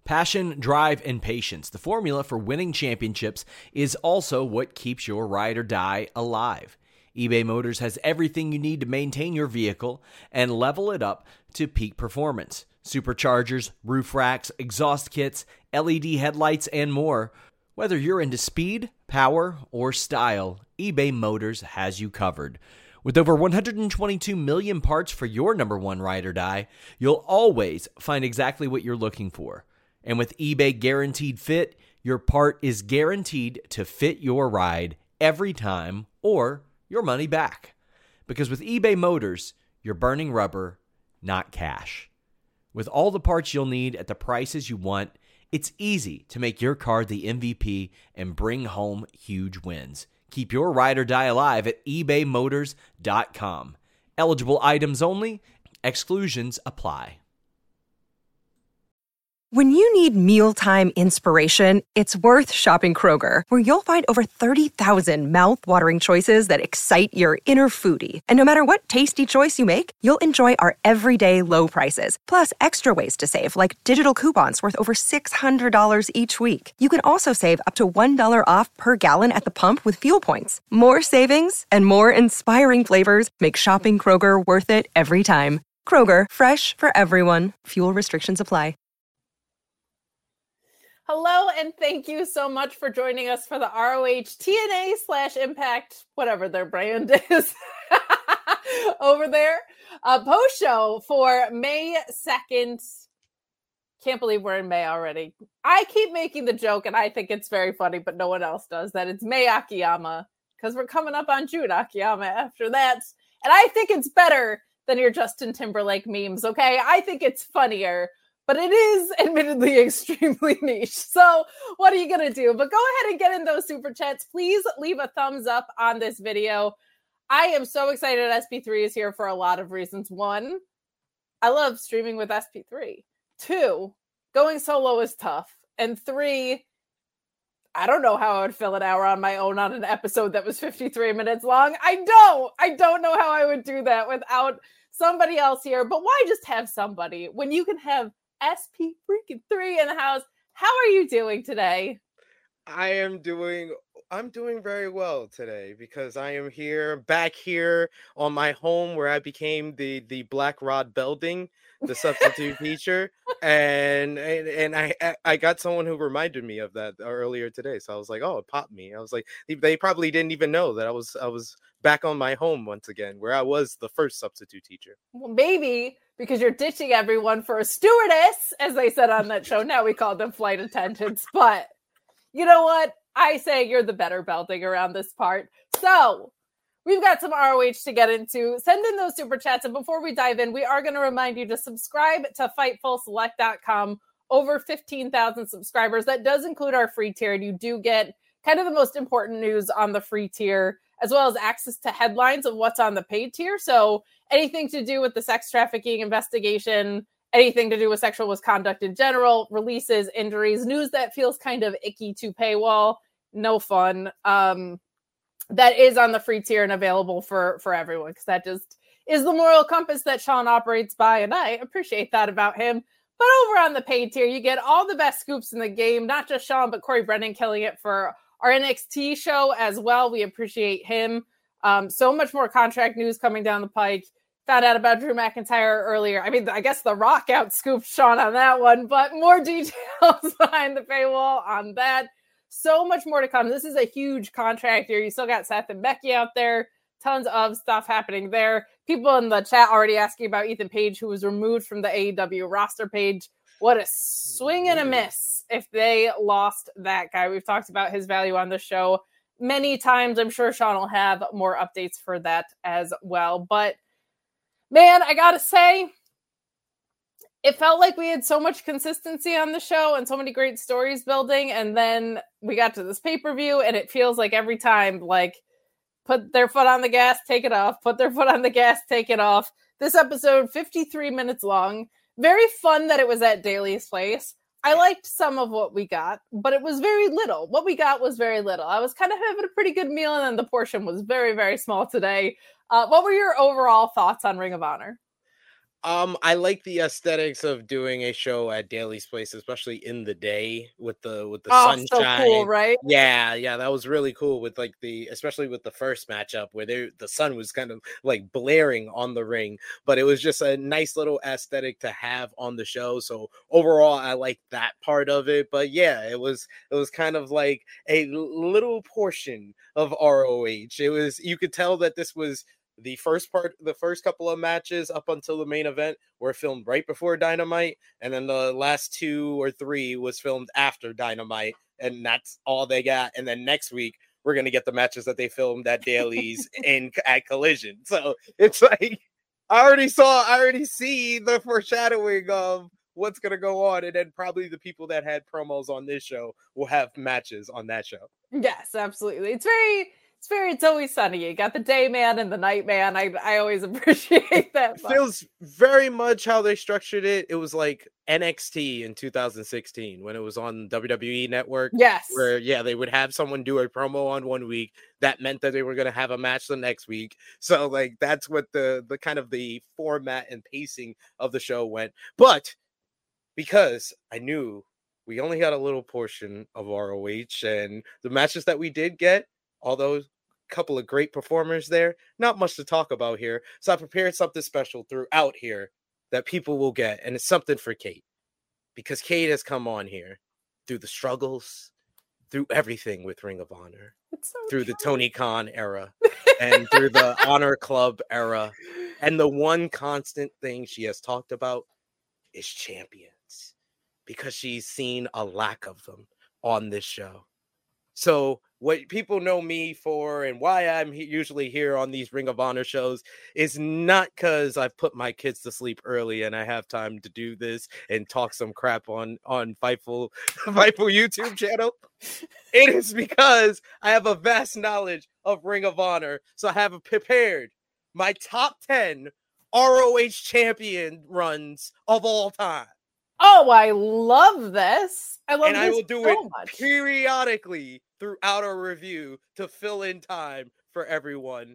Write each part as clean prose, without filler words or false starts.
Passion, drive, and patience, the formula for winning championships, is also what keeps your ride or die alive. eBay Motors has everything you need to maintain your vehicle and level it up to peak performance. Superchargers, roof racks, exhaust kits, LED headlights, and more. Whether you're into speed, power, or style, eBay Motors has you covered. With over 122 million parts for your number one ride or die, you'll always find exactly what you're looking for. And with eBay Guaranteed Fit, your part is guaranteed to fit your ride every time or your money back. Because with eBay Motors, you're burning rubber, not cash. With all the parts you'll need at the prices you want, it's easy to make your car the MVP and bring home huge wins. Keep your ride or die alive at ebaymotors.com. Eligible items only. Exclusions apply. When you need mealtime inspiration, it's worth shopping Kroger, where you'll find over 30,000 mouth-watering choices that excite your inner foodie. And no matter what tasty choice you make, you'll enjoy our everyday low prices, plus extra ways to save, like digital coupons worth over $600 each week. You can also save up to $1 off per gallon at the pump with fuel points. More savings and more inspiring flavors make shopping Kroger worth it every time. Kroger, fresh for everyone. Fuel restrictions apply. Hello, and thank you so much for joining us for the ROH TNA/Impact, whatever their brand is, over there. Post-show for May 2nd. Can't believe we're in May already. I keep making the joke, and I think it's very funny, but no one else does, that it's May Akiyama, because we're coming up on June Akiyama after that. And I think it's better than your Justin Timberlake memes, okay? I think it's funnier. But it is admittedly extremely niche. So what are you going to do? But go ahead and get in those super chats. Please leave a thumbs up on this video. I am so excited SP3 is here for a lot of reasons. One, I love streaming with SP3. Two, going solo is tough. And three, I don't know how I would fill an hour on my own on an episode that was 53 minutes long. I don't know how I would do that without somebody else here. But why just have somebody when you can have SP3 in the house? How are you doing today? I'm doing very well today because I am back here on my home where I became the Black Rod Belding, the substitute teacher, and I got someone who reminded me of that earlier today. So I was like, oh, it popped me. I was like, they probably didn't even know that I was back on my home once again, where I was the first substitute teacher. Well, maybe because you're ditching everyone for a stewardess, as they said on that show. Now we call them flight attendants, but you know what? I say you're the better Belding around this part. So we've got some ROH to get into. Send in those super chats. And before we dive in, we are going to remind you to subscribe to FightfulSelect.com. Over 15,000 subscribers. That does include our free tier. And you do get kind of the most important news on the free tier, as well as access to headlines of what's on the paid tier. So anything to do with the sex trafficking investigation, anything to do with sexual misconduct in general, releases, injuries, news that feels kind of icky to paywall, no fun. That is on the free tier and available for everyone, because that just is the moral compass that Sean operates by, and I appreciate that about him. But over on the paid tier, you get all the best scoops in the game, not just Sean, but Corey Brennan killing it for our NXT show as well. We appreciate him. So much more contract news coming down the pike. Found out about Drew McIntyre earlier. I mean, I guess The Rock outscooped Sean on that one, but more details behind the paywall on that. So much more to come. This is a huge contract year. You still got Seth and Becky out there. Tons of stuff happening there. People in the chat already asking about Ethan Page, who was removed from the AEW roster page. What a swing and a miss if they lost that guy. We've talked about his value on the show many times. I'm sure Sean will have more updates for that as well. But man, I gotta say, it felt like we had so much consistency on the show and so many great stories building. And then we got to this pay-per-view and it feels like every time, like, put their foot on the gas, take it off, put their foot on the gas, take it off. This episode, 53 minutes long. Very fun that it was at Daily's Place. I liked some of what we got, but it was very little. What we got was very little. I was kind of having a pretty good meal, and then the portion was very, very small today. What were your overall thoughts on Ring of Honor? I like the aesthetics of doing a show at Daly's place, especially in the day with the Oh, so cool, sunshine. right? Yeah, that was really cool with like especially with the first matchup where the sun was kind of like blaring on the ring, but it was just a nice little aesthetic to have on the show. So overall, I like that part of it. But yeah, it was kind of like a little portion of ROH. It was, you could tell that this was the first couple of matches up until the main event were filmed right before Dynamite, and then the last 2 or 3 was filmed after Dynamite, and that's all they got. And then next week we're gonna get the matches that they filmed at Daly's at Collision. So it's like I already see the foreshadowing of what's gonna go on, and then probably the people that had promos on this show will have matches on that show. Yes, absolutely. It's Always Sunny. You got the day man and the night man. I always appreciate that. It feels very much how they structured it. It was like NXT in 2016 when it was on WWE Network. Yes. Where, yeah, they would have someone do a promo on one week. That meant that they were going to have a match the next week. So, like, that's what the kind of the format and pacing of the show went. But because I knew we only got a little portion of ROH, and the matches that we did get, although couple of great performers there, not much to talk about here. So I prepared something special throughout here that people will get, and it's something for Kate, because Kate has come on here through the struggles, through everything with Ring of Honor, through the Tony Khan era, and through the Honor Club era. And the one constant thing she has talked about is champions, because she's seen a lack of them on this show. So what people know me for and why I'm usually here on these Ring of Honor shows is not because I've put my kids to sleep early and I have time to do this and talk some crap on Fightful YouTube channel. It is because I have a vast knowledge of Ring of Honor. So I have prepared my top 10 ROH champion runs of all time. Oh, I love this. I will do it periodically throughout our review to fill in time for everyone.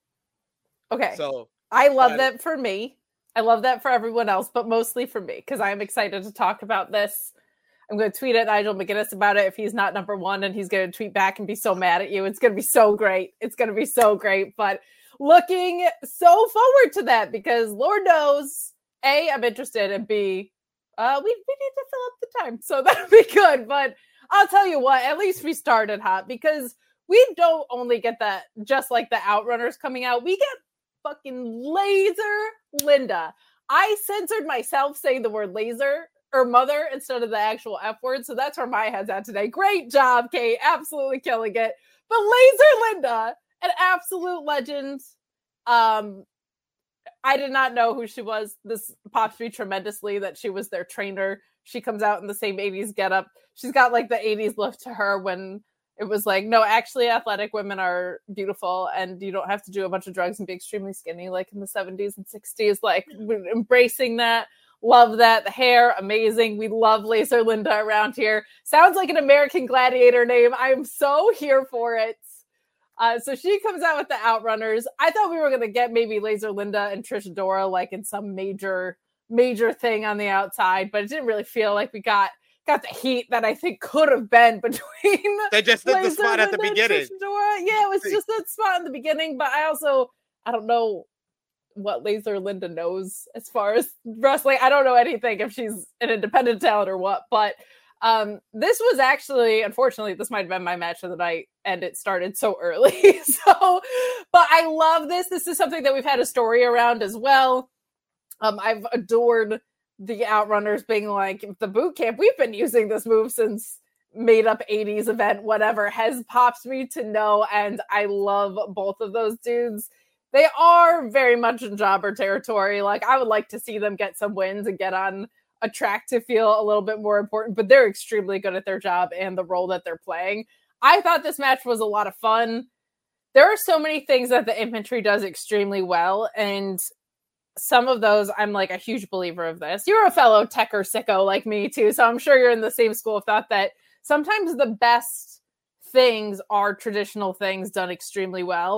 Okay. So I love that for me. I love that for everyone else, but mostly for me, because I'm excited to talk about this. I'm going to tweet at Nigel McGuinness about it if he's not number one, and he's going to tweet back and be so mad at you. It's going to be so great. It's going to be so great. But looking so forward to that, because Lord knows, A, I'm interested, and B, we need to fill up the time, so that'll be good. But I'll tell you what, at least we started hot, because we don't only get that, just like the Outrunners coming out, we get fucking Laser Linda. I censored myself saying the word laser or mother instead of the actual F word, so that's where my head's at today. Great job, Kate. Absolutely killing it. But Laser Linda, an absolute legend. I did not know who she was. This pops me tremendously that she was their trainer. She comes out in the same 80s getup. She's got like the 80s look to her, when it was like, no, actually athletic women are beautiful and you don't have to do a bunch of drugs and be extremely skinny like in the 70s and 60s. Like, embracing that. Love that. The hair, amazing. We love Laser Linda around here. Sounds like an American Gladiator name. I'm so here for it. So she comes out with the Outrunners. I thought we were going to get maybe Laser Linda and Trish Adora like in some major thing on the outside, but it didn't really feel like we got the heat that I think could have been between. They just did the spot at the beginning. Yeah, it was just that spot in the beginning, but I don't know what Laser Linda knows as far as wrestling. I don't know anything if she's an independent talent or what, but this was actually, unfortunately, this might have been my match of the night, and it started so early. But I love this. This is something that we've had a story around as well. I've adored the Outrunners being like, the boot camp, we've been using this move since made up 80s event, whatever, has popped me to no end. I love both of those dudes. They are very much in jobber territory. Like, I would like to see them get some wins and get on a track to feel a little bit more important, but they're extremely good at their job and the role that they're playing. I thought this match was a lot of fun. There are so many things that the infantry does extremely well, and some of those, I'm like a huge believer of this. You're a fellow techer sicko like me too, so I'm sure you're in the same school of thought that sometimes the best things are traditional things done extremely well.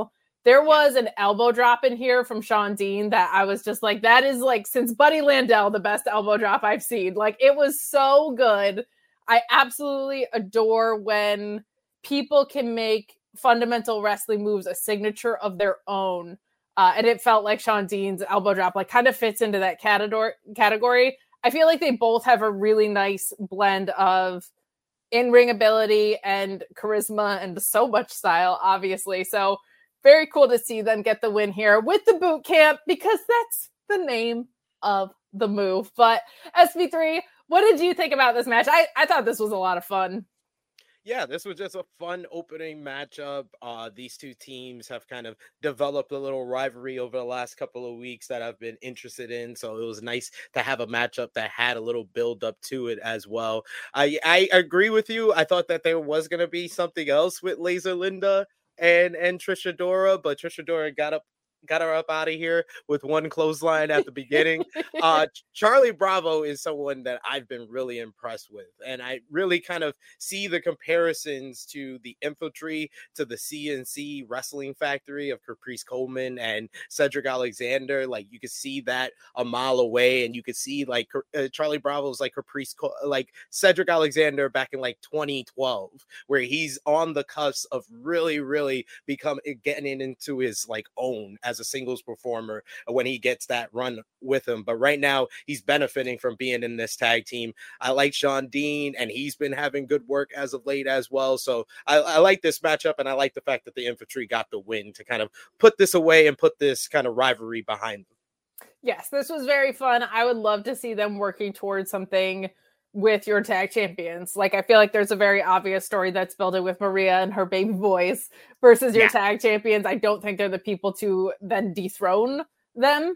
There was an elbow drop in here from Shawn Dean that I was just like, that is like, since Buddy Landel, the best elbow drop I've seen. Like, it was so good. I absolutely adore when people can make fundamental wrestling moves a signature of their own. And it felt like Shawn Dean's elbow drop like kind of fits into that category. I feel like they both have a really nice blend of in-ring ability and charisma and so much style, obviously. So very cool to see them get the win here with the boot camp, because that's the name of the move. But SP3, what did you think about this match? I thought this was a lot of fun. Yeah, this was just a fun opening matchup. These two teams have kind of developed a little rivalry over the last couple of weeks that I've been interested in. So it was nice to have a matchup that had a little build up to it as well. I agree with you. I thought that there was going to be something else with Laser Linda and Trish Adora, but Trish Adora got her up out of here with one clothesline at the beginning. Charlie Bravo is someone that I've been really impressed with. And I really kind of see the comparisons to the Infantry, to the CNC Wrestling Factory of Caprice Coleman and Cedric Alexander. Like, you could see that a mile away, and you could see like Charlie Bravo's like like Cedric Alexander back in like 2012, where he's on the cusp of really getting into his like own as a singles performer when he gets that run with him. But right now he's benefiting from being in this tag team. I like Shawn Dean, and he's been having good work as of late as well. So I like this matchup, and I like the fact that the Infantry got the win to kind of put this away and put this kind of rivalry behind them. Yes, this was very fun. I would love to see them working towards something with your tag champions. Like, I feel like there's a very obvious story that's building with Maria and her baby boys versus your tag champions. I don't think they're the people to then dethrone them.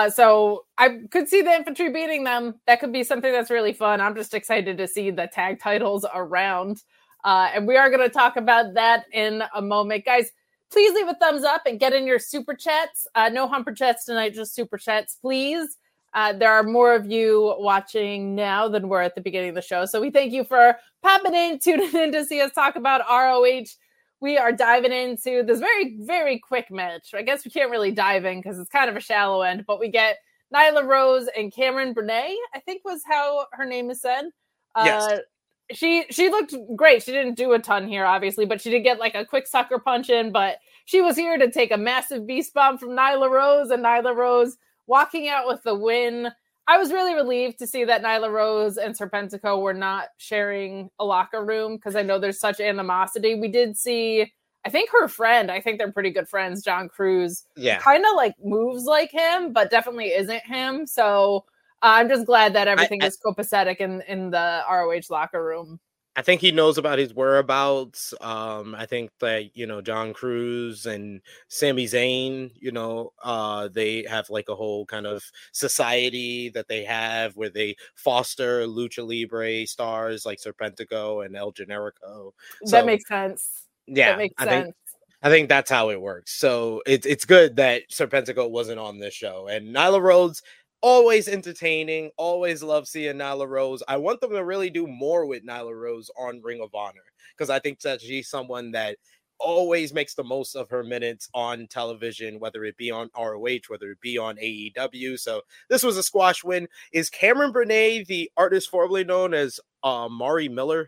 So I could see the Infantry beating them. That could be something that's really fun. I'm just excited to see the tag titles around. And we are going to talk about that in a moment. Guys, please leave a thumbs up and get in your super chats. No humper chats tonight, just super chats, please. There are more of you watching now than were at the beginning of the show. So we thank you for popping in, tuning in to see us talk about ROH. We are diving into this very, very quick match. I guess we can't really dive in because it's kind of a shallow end, but we get Nyla Rose and Cameron Burnett, I think was how her name is said. Yes. She looked great. She didn't do a ton here, obviously, but she did get like a quick sucker punch in, but she was here to take a massive beast bomb from Nyla Rose, and Nyla Rose walking out with the win. I was really relieved to see that Nyla Rose and Serpentico were not sharing a locker room, because I know there's such animosity. We did see, I think her friend, I think they're pretty good friends, John Cruz, kind of like moves like him, but definitely isn't him. So I'm just glad that everything is copacetic in the ROH locker room. I think he knows about his whereabouts. I think that, John Cruz and Sami Zayn, they have like a whole kind of society that they have where they foster Lucha Libre stars like Serpentico and El Generico. That makes sense. Yeah, that makes sense. I think that's how it works. So it's good that Serpentico wasn't on this show. And Nyla Rose, always entertaining. Always love seeing Nyla Rose. I want them to really do more with Nyla Rose on Ring of Honor, because I think that she's someone that always makes the most of her minutes on television, whether it be on ROH, whether it be on AEW. So this was a squash win. Is Cameron Burnett the artist formerly known as Mari Miller?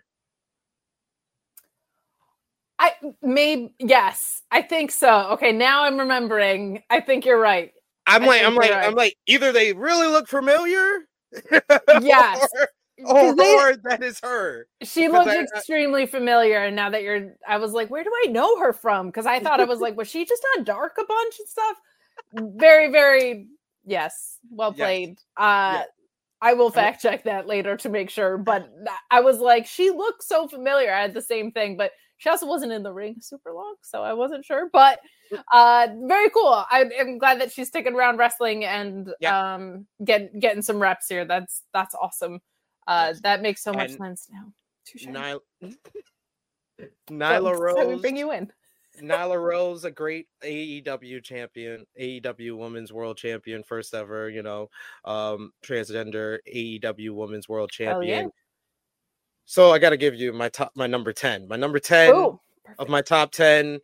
Yes, I think so. Okay, now I'm remembering. I think you're right. I'm like, either they really look familiar, yes, or that is her. She looked extremely familiar, and now that I was like, where do I know her from? Because I thought I was like, was she just on Dark a bunch and stuff? Very, very, yes, well played. Yes. I will fact check that later to make sure, but I was like, she looks so familiar. I had the same thing, but she also wasn't in the ring super long, so I wasn't sure. But very cool. I am glad that she's sticking around wrestling and getting some reps here. That's awesome. That makes so much sense now. Nyla Rose. How we bring you in. Nyla Rose, a great AEW champion, AEW Women's World Champion, first ever, transgender AEW Women's World Champion. So I got to give you my number 10. My number 10 of my top 10,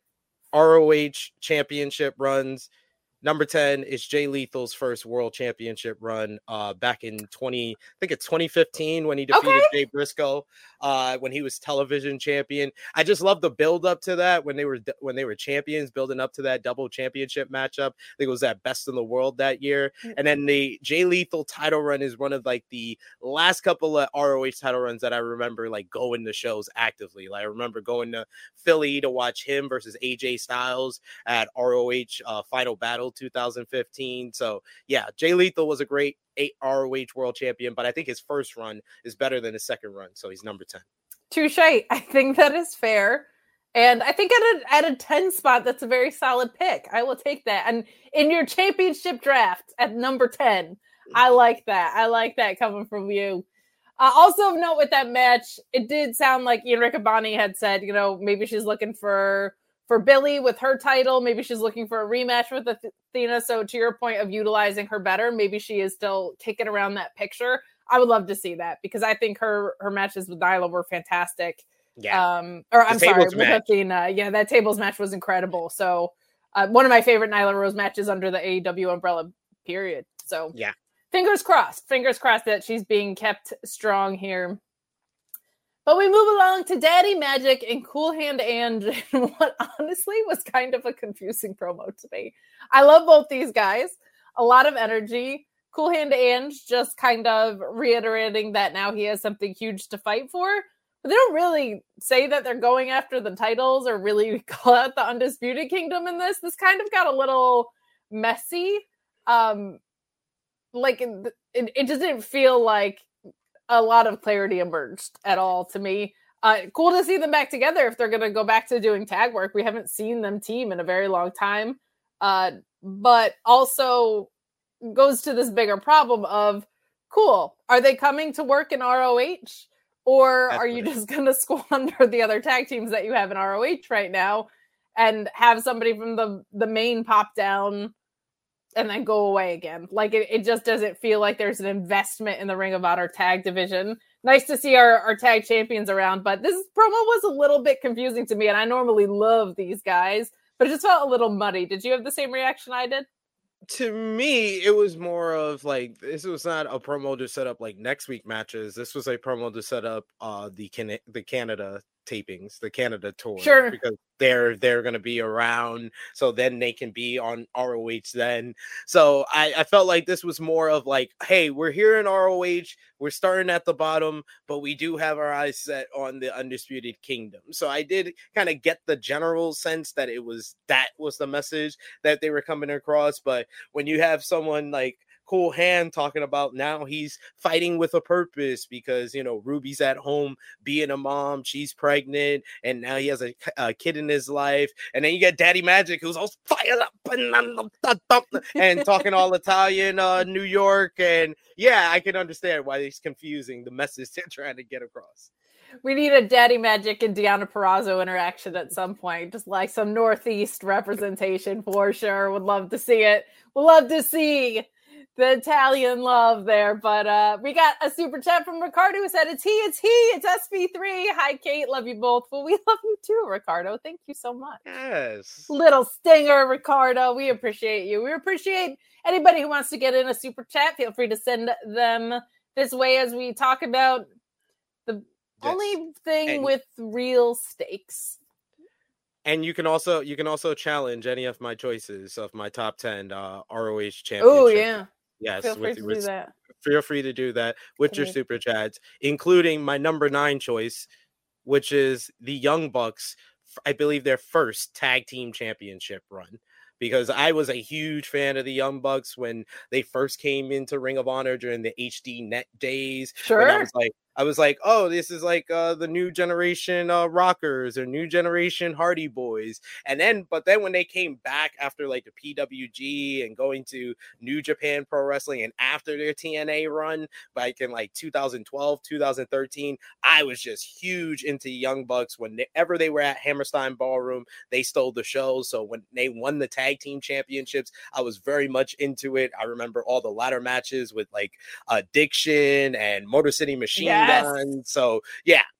ROH championship runs. Number 10 is Jay Lethal's first world championship run back in 2015 when he defeated Jay Briscoe when he was television champion. I just love the build up to that when they were champions, building up to that double championship matchup. I think it was that Best in the World that year. And then the Jay Lethal title run is one of like the last couple of ROH title runs that I remember like going to shows actively. Like I remember going to Philly to watch him versus AJ Styles at ROH Final Battle 2015. So yeah, Jay Lethal was a great ROH world champion, but I think his first run is better than his second run. So he's number 10. Touche. I think that is fair. And I think at a 10 spot, that's a very solid pick. I will take that. And in your championship draft at number 10, I like that. I like that coming from you. Also of note with that match, it did sound like Ian Riccaboni had said, you know, maybe she's looking for Billy with her title. Maybe she's looking for a rematch with Athena. So to your point of utilizing her better, maybe she is still kicking around that picture. I would love to see that because I think her matches with Nyla were fantastic. Yeah. With Athena. Yeah, that tables match was incredible. So one of my favorite Nyla Rose matches under the AEW umbrella, period. So yeah. Fingers crossed that she's being kept strong here. But we move along to Daddy Magic and Cool Hand Ange, what honestly was kind of a confusing promo to me. I love both these guys. A lot of energy. Cool Hand Ange just kind of reiterating that now he has something huge to fight for. But they don't really say that they're going after the titles or really call out the Undisputed Kingdom in this. This kind of got a little messy. It just didn't feel like a lot of clarity emerged at all to me. Cool to see them back together if they're going to go back to doing tag work. We haven't seen them team in a very long time. But also goes to this bigger problem of, cool, are they coming to work in ROH? Or are you just going to squander the other tag teams that you have in ROH right now and have somebody from the main pop down and then go away again? Like it just doesn't feel like there's an investment in the Ring of Honor tag division. Nice to see our tag champions around, but this promo was a little bit confusing to me, and I normally love these guys, but it just felt a little muddy. Did you have the same reaction I did? To me, it was more of like, this was not a promo to set up like next week matches. This was a promo to set up the Canada tapings, the Canada tour. Sure. Because they're going to be around, so then they can be on ROH then. So I felt like this was more of like, hey, we're here in ROH, we're starting at the bottom, but we do have our eyes set on the Undisputed Kingdom. So I did kind of get the general sense that that was the message that they were coming across. But when you have someone like Cool Hand talking about now he's fighting with a purpose because, you know, Ruby's at home being a mom, she's pregnant, and now he has a kid in his life. And then you get Daddy Magic, who's all fired up and talking all Italian, New York. And yeah, I can understand why he's confusing the message they're trying to get across. We need a Daddy Magic and Deonna Purrazzo interaction at some point. Just like some Northeast representation for sure. Would love to see it. Would love to see the Italian love there. But we got a super chat from Ricardo who said, it's SB3. Hi, Kate. Love you both. Well, we love you too, Ricardo. Thank you so much. Yes. Little stinger, Ricardo. We appreciate you. We appreciate anybody who wants to get in a super chat. Feel free to send them this way as we talk about the only thing with real stakes. And you can also challenge any of my choices of my top 10 ROH championship. Oh yeah. Yes. Feel free to do that. Feel free to do that with your super chats, including my number 9 choice, which is the Young Bucks. I believe their first tag team championship run. Because I was a huge fan of the Young Bucks when they first came into Ring of Honor during the HD Net days. Sure. I was like, oh, this is like the new generation Rockers or new generation Hardy Boys. But then when they came back after like the PWG and going to New Japan Pro Wrestling and after their TNA run, like in like 2012, 2013, I was just huge into Young Bucks. Whenever they were at Hammerstein Ballroom, they stole the show. So when they won the tag team championships, I was very much into it. I remember all the ladder matches with like Addiction and Motor City Machine Gun. So yeah,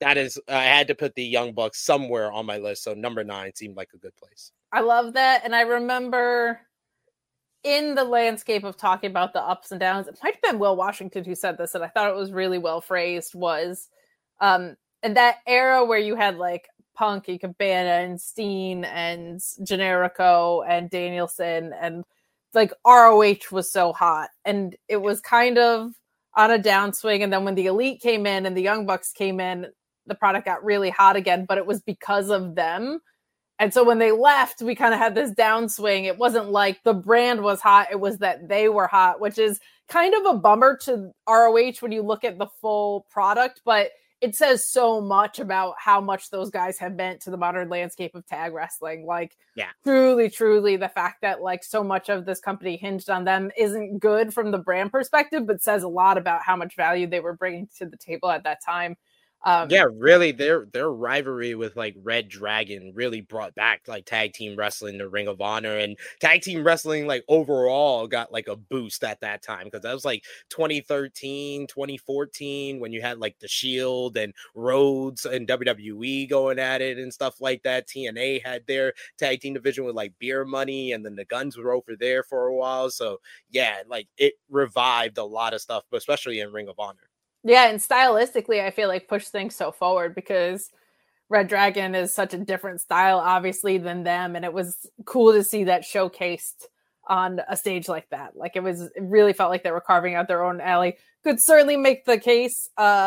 that is, I had to put the Young Bucks somewhere on my list. So number 9 seemed like a good place. I love that. And I remember in the landscape of talking about the ups and downs, it might have been Will Washington who said this, and I thought it was really well phrased, was in that era where you had like Punk and Cabana and Steen and Generico and Danielson, and like ROH was so hot, and it was kind of on a downswing. And then when the Elite came in and the Young Bucks came in, the product got really hot again, but it was because of them. And so when they left, we kind of had this downswing. It wasn't like the brand was hot. It was that they were hot, which is kind of a bummer to ROH when you look at the full product, but it says so much about how much those guys have meant to the modern landscape of tag wrestling. Like, truly, truly, the fact that like so much of this company hinged on them isn't good from the brand perspective, but says a lot about how much value they were bringing to the table at that time. Really, their rivalry with like Red Dragon really brought back like tag team wrestling to Ring of Honor, and tag team wrestling like overall got like a boost at that time, because that was like 2013, 2014 when you had like the Shield and Rhodes and WWE going at it and stuff like that. TNA had their tag team division with like Beer Money, and then the Guns were over there for a while. So yeah, like it revived a lot of stuff, but especially in Ring of Honor. Yeah, and stylistically, I feel like pushed things so forward, because Red Dragon is such a different style, obviously, than them. And it was cool to see that showcased on a stage like that. Like it really felt like they were carving out their own alley. Could certainly make the case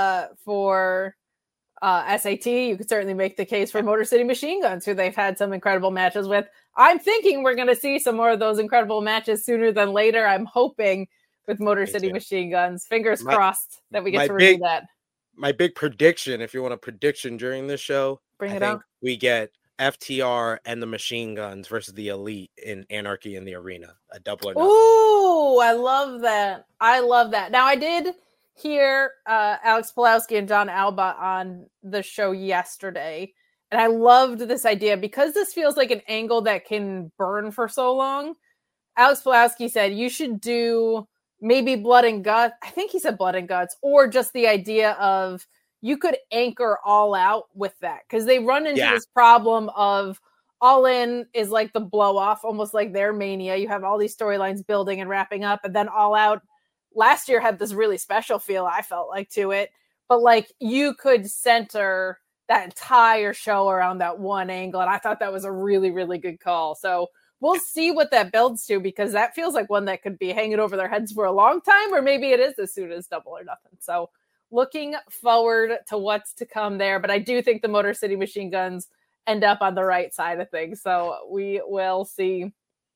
for SAT. You could certainly make the case for Motor City Machine Guns, who they've had some incredible matches with. I'm thinking we're going to see some more of those incredible matches sooner than later. I'm hoping with Motor City Machine Guns. Fingers crossed that we get to review that. My big prediction, if you want a prediction during this show, I think we get FTR and the Machine Guns versus the Elite in Anarchy in the Arena. A double or nothing. Ooh, I love that. I love that. Now, I did hear Alex Pulowski and John Alba on the show yesterday, and I loved this idea because this feels like an angle that can burn for so long. Alex Pulowski said you should do maybe Blood and Guts. I think he said Blood and Guts, or just the idea of you could anchor All Out with that, because they run into this problem of All In is like the blow off, almost like their Mania. You have all these storylines building and wrapping up, and then All Out last year had this really special feel, I felt like, to it. But like you could center that entire show around that one angle, and I thought that was a really, really good call. So we'll see what that builds to, because that feels like one that could be hanging over their heads for a long time, or maybe it is as soon as Double or Nothing. So looking forward to what's to come there. But I do think the Motor City Machine Guns end up on the right side of things. So we will see.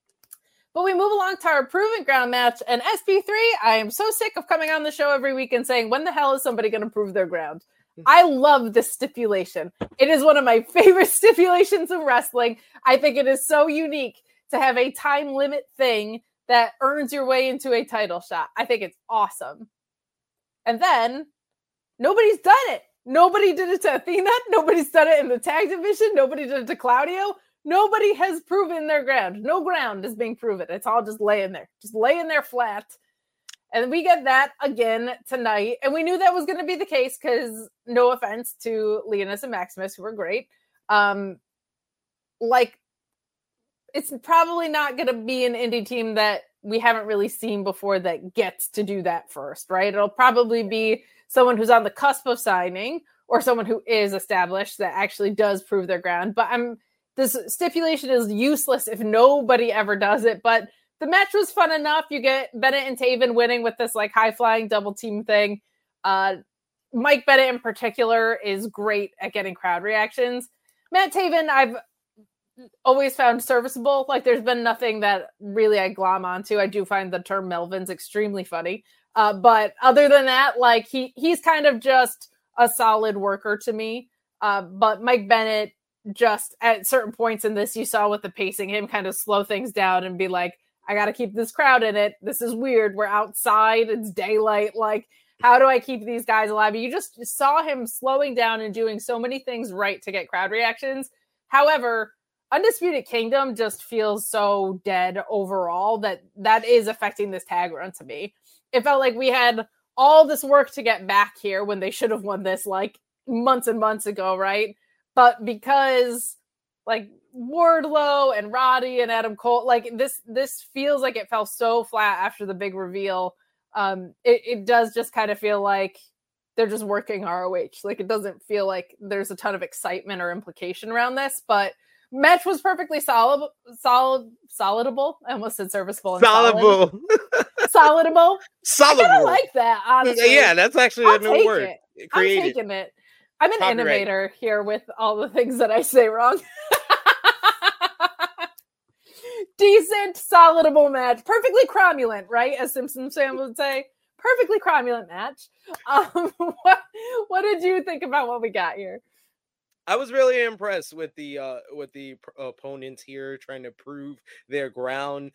But we move along to our Proving Ground match. And SP3, I am so sick of coming on the show every week and saying, when the hell is somebody going to prove their ground? I love this stipulation. It is one of my favorite stipulations in wrestling. I think it is so unique to have a time limit thing that earns your way into a title shot. I think it's awesome. And then nobody's done it. Nobody did it to Athena. Nobody's done it in the tag division. Nobody did it to Claudio. Nobody has proven their ground. No ground is being proven. It's all just laying there flat. And we get that again tonight. And we knew that was going to be the case because, no offense to Leonis and Maximus, who were great. It's probably not going to be an indie team that we haven't really seen before that gets to do that first, right? It'll probably be someone who's on the cusp of signing, or someone who is established that actually does prove their ground. But this stipulation is useless if nobody ever does it. But the match was fun enough. You get Bennett and Taven winning with this like high flying double team thing. Mike Bennett in particular is great at getting crowd reactions. Matt Taven, I've always found serviceable. Like there's been nothing that really I glom onto. I do find the term Melvins extremely funny. But other than that, like he's kind of just a solid worker to me. But Mike Bennett, just at certain points in this, you saw with the pacing, him kind of slow things down and be like, I got to keep this crowd in it. This is weird. We're outside. It's daylight. Like, how do I keep these guys alive? You just saw him slowing down and doing so many things right to get crowd reactions. However, Undisputed Kingdom just feels so dead overall that is affecting this tag run to me. It felt like we had all this work to get back here when they should have won this like months and months ago, right? But because like Wardlow and Roddy and Adam Cole, like this feels like it fell so flat after the big reveal. It does just kind of feel like they're just working ROH. Like, it doesn't feel like there's a ton of excitement or implication around this, but match was perfectly solidable. I almost said serviceable and solidable. Solidable. I kind of like that, honestly. Yeah, that's actually a new word. I'm taking it. I'm an innovator here with all the things that I say wrong. Decent, solidable match. Perfectly cromulent, right? As Simpson Sam would say. Perfectly cromulent match. What did you think about what we got here? I was really impressed with the opponents here trying to prove their ground.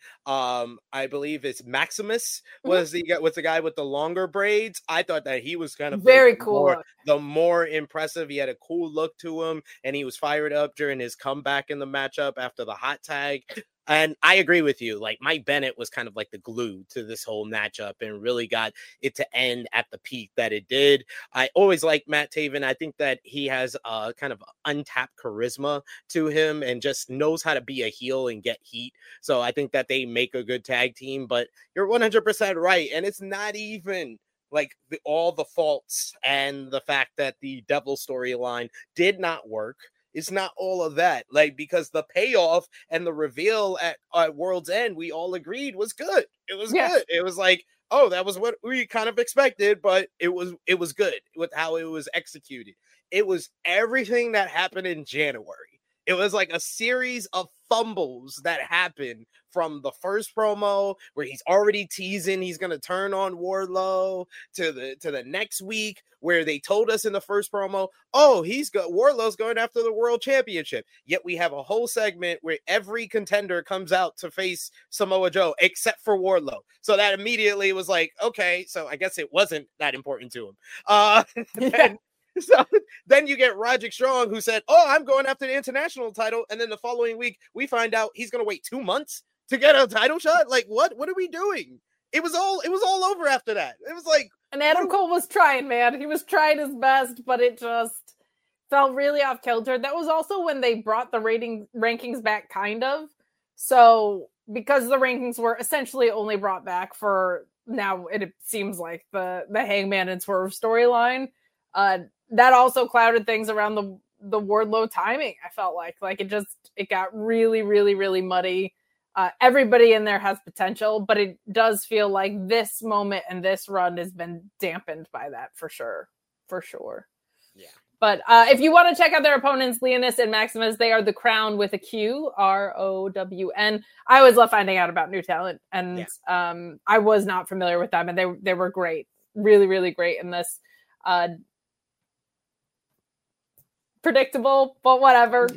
I believe it's Maximus was the guy with the longer braids. I thought that he was kind of very cool. The more impressive. He had a cool look to him, and he was fired up during his comeback in the matchup after the hot tag. And I agree with you. Like, Mike Bennett was kind of like the glue to this whole matchup and really got it to end at the peak that it did. I always liked Matt Taven. I think that he has a kind of untapped charisma to him and just knows how to be a heel and get heat. So I think that they make a good tag team, but you're 100% right. And it's not even like all the faults and the fact that the Devil storyline did not work. It's not all of that, like, because the payoff and the reveal at World's End, we all agreed was good. It was good. It was like, oh, that was what we kind of expected, but it was good with how it was executed. It was everything that happened in January. It was like a series of fumbles that happened from the first promo where he's already teasing he's going to turn on Wardlow to the next week where they told us in the first promo, oh, Wardlow's going after the world championship. Yet we have a whole segment where every contender comes out to face Samoa Joe except for Wardlow. So that immediately was like, okay, so I guess it wasn't that important to him. So then you get Roderick Strong, who said, oh, I'm going after the international title. And then the following week, we find out he's going to wait 2 months to get a title shot. Like, what are we doing? It was all over after that. It was like, and Adam Cole was trying, man. He was trying his best, but it just felt really off kilter. That was also when they brought the rankings back, kind of. So because the rankings were essentially only brought back for now, it seems like the Hangman and Swerve storyline. That also clouded things around the Wardlow timing. I felt like it got really, really, really muddy. Everybody in there has potential, but it does feel like this moment and this run has been dampened by that for sure. Yeah. But if you want to check out their opponents, Leonis and Maximus, they are the Crown with a Q, ROWN. I always love finding out about new talent, and I was not familiar with them, and they were great, really, really great in this. Predictable, but whatever.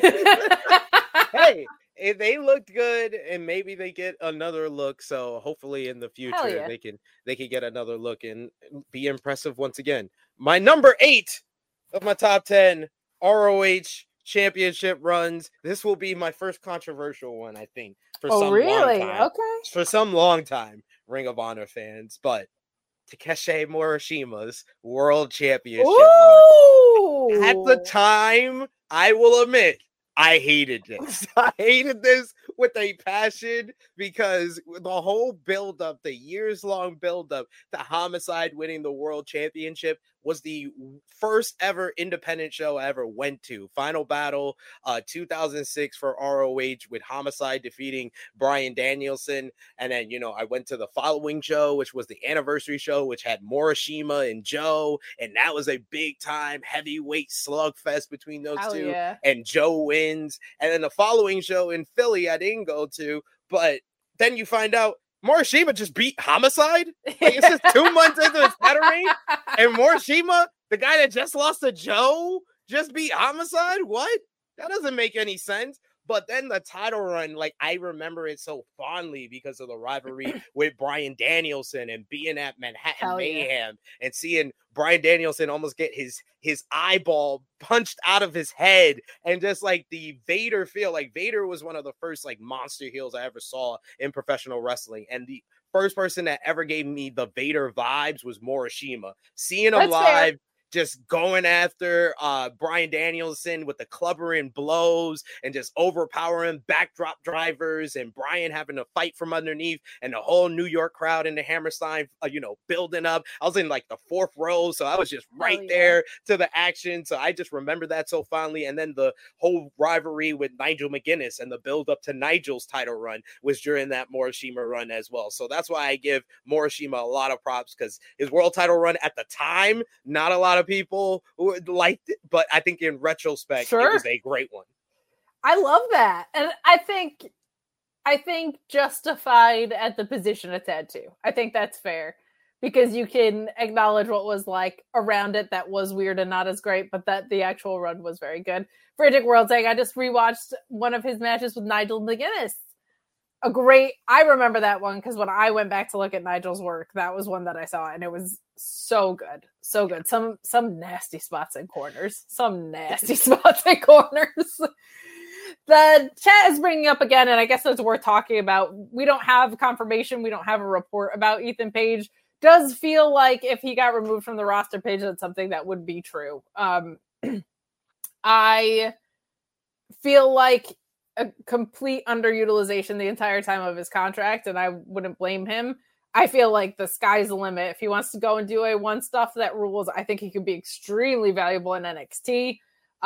Hey, they looked good, and maybe they get another look. So hopefully in the future they can get another look and be impressive once again. My number 8 of my top 10 ROH championship runs. This will be my first controversial one, I think. Long time. Okay. For some long time, Ring of Honor fans, but Takeshi Morishima's World Championship. At the time, I will admit, I hated this. I hated this with a passion because the whole buildup, the years-long buildup to Homicide winning the World Championship was the first ever independent show I ever went to. Final Battle, 2006 for ROH with Homicide defeating Bryan Danielson. And then, I went to the following show, which was the anniversary show, which had Morishima and Joe. And that was a big time heavyweight slugfest between those two. Yeah. And Joe wins. And then the following show in Philly, I didn't go to, but then you find out Morishima just beat Homicide. Like, it's just 2 months into his title reign, and Morishima, the guy that just lost to Joe, just beat Homicide. What? That doesn't make any sense. But then the title run, like, I remember it so fondly because of the rivalry with Bryan Danielson and being at Manhattan Mayhem and seeing Bryan Danielson almost get his eyeball punched out of his head, and just like the Vader feel. Like, Vader was one of the first like monster heels I ever saw in professional wrestling, and the first person that ever gave me the Vader vibes was Morishima. Seeing him live. just going after Bryan Danielson with the clubbering blows and just overpowering backdrop drivers, and Bryan having to fight from underneath, and the whole New York crowd in the Hammerstein, building up. I was in like the 4th row, so I was just right there to the action. So I just remember that so fondly. And then the whole rivalry with Nigel McGuinness and the build up to Nigel's title run was during that Morishima run as well. So that's why I give Morishima a lot of props, because his world title run at the time, not a lot of people liked it, but I think in retrospect, it was a great one. I love that. And I think justified at the position it's had to. I think that's fair, because you can acknowledge what was like around it that was weird and not as great, but that the actual run was very good. Frantic World saying, I just rewatched one of his matches with Nigel McGuinness. I remember that one because when I went back to look at Nigel's work, that was one that I saw, and it was so good. So good. Some nasty spots in corners. The chat is bringing up again, and I guess it's worth talking about. We don't have confirmation. We don't have a report about Ethan Page. Does feel like if he got removed from the roster page, that's something that would be true. I feel like a complete underutilization the entire time of his contract, and I wouldn't blame him. I feel like the sky's the limit. If he wants to go and do A1 stuff that rules, I think he could be extremely valuable in NXT.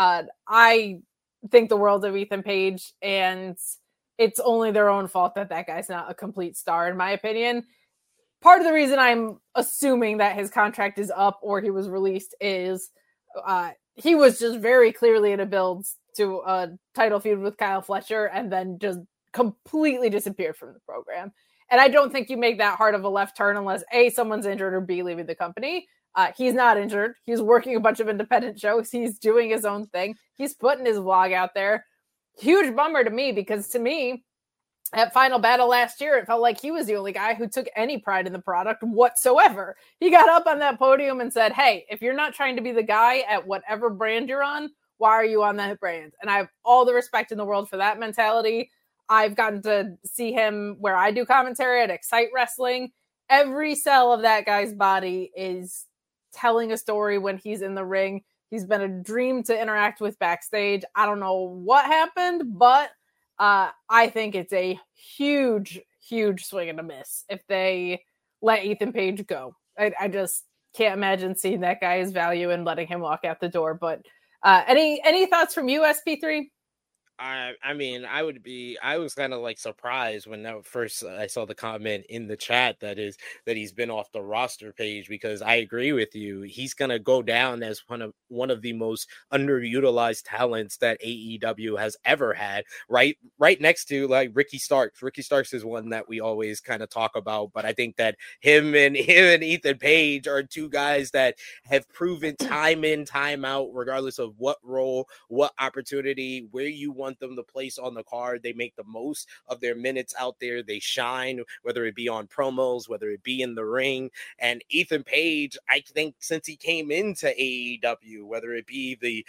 I think the world of Ethan Page, and it's only their own fault that guy's not a complete star, in my opinion. Part of the reason I'm assuming that his contract is up or he was released is he was just very clearly in a build to a title feud with Kyle Fletcher and then just completely disappeared from the program. And I don't think you make that hard of a left turn unless A, someone's injured, or B, leaving the company. He's not injured. He's working a bunch of independent shows. He's doing his own thing. He's putting his vlog out there. Huge bummer to me, because to me, at Final Battle last year, it felt like he was the only guy who took any pride in the product whatsoever. He got up on that podium and said, hey, if you're not trying to be the guy at whatever brand you're on, why are you on that brand? And I have all the respect in the world for that mentality. I've gotten to see him where I do commentary at Excite Wrestling. Every cell of that guy's body is telling a story when he's in the ring. He's been a dream to interact with backstage. I don't know what happened, but I think it's a huge, huge swing and a miss if they let Ethan Page go. I just can't imagine seeing that guy's value and letting him walk out the door. But any thoughts from you, SP3? I mean, I was kind of like surprised when first I saw the comment in the chat that he's been off the roster page, because I agree with you. He's going to go down as one of the most underutilized talents that AEW has ever had, right next to like Ricky Starks. Ricky Starks is one that we always kind of talk about, but I think that him and Ethan Page are two guys that have proven time in, time out, regardless of what role, what opportunity, where you want them to place on the card, they make the most of their minutes out there. They shine, whether it be on promos, whether it be in the ring. And Ethan Page, I think since he came into AEW, whether it be the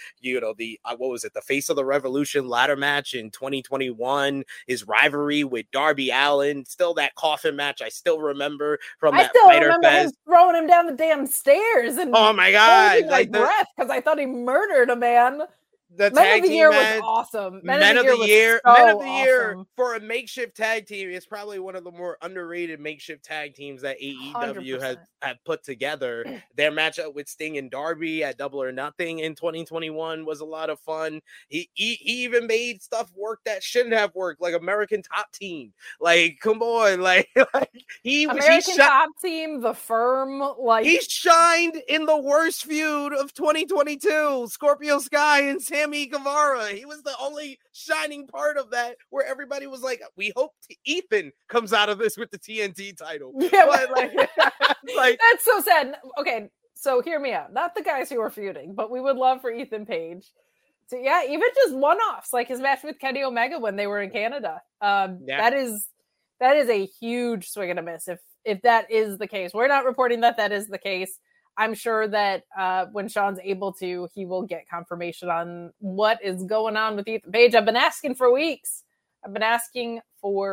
Face of the Revolution ladder match in 2021, his rivalry with Darby Allin, still that coffin match I still remember from that Fyter Fest. Him throwing him down the damn stairs and oh my god, like breath, because I thought he murdered a man. The Men tag of the team Year match, was awesome. Men of the Year Awesome. for a makeshift tag team is probably one of the more underrated makeshift tag teams that AEW have put together. Their matchup with Sting and Darby at Double or Nothing in 2021 was a lot of fun. He even made stuff work that shouldn't have worked, like American Top Team. Like, come on, like American Top Team, The Firm, like he shined in the worst feud of 2022, Scorpio Sky and Sammy Guevara. He was the only shining part of that, where everybody was like, we hope Ethan comes out of this with the TNT title. Yeah, but like that's so sad. Okay, so hear me out. Not the guys who are feuding, but we would love for Ethan Page to, even just one-offs, like his match with Kenny Omega when they were in Canada. That is a huge swing and a miss if that is the case. We're not reporting that is the case. I'm sure that when Sean's able to, he will get confirmation on what is going on with Ethan Page. I've been asking for weeks.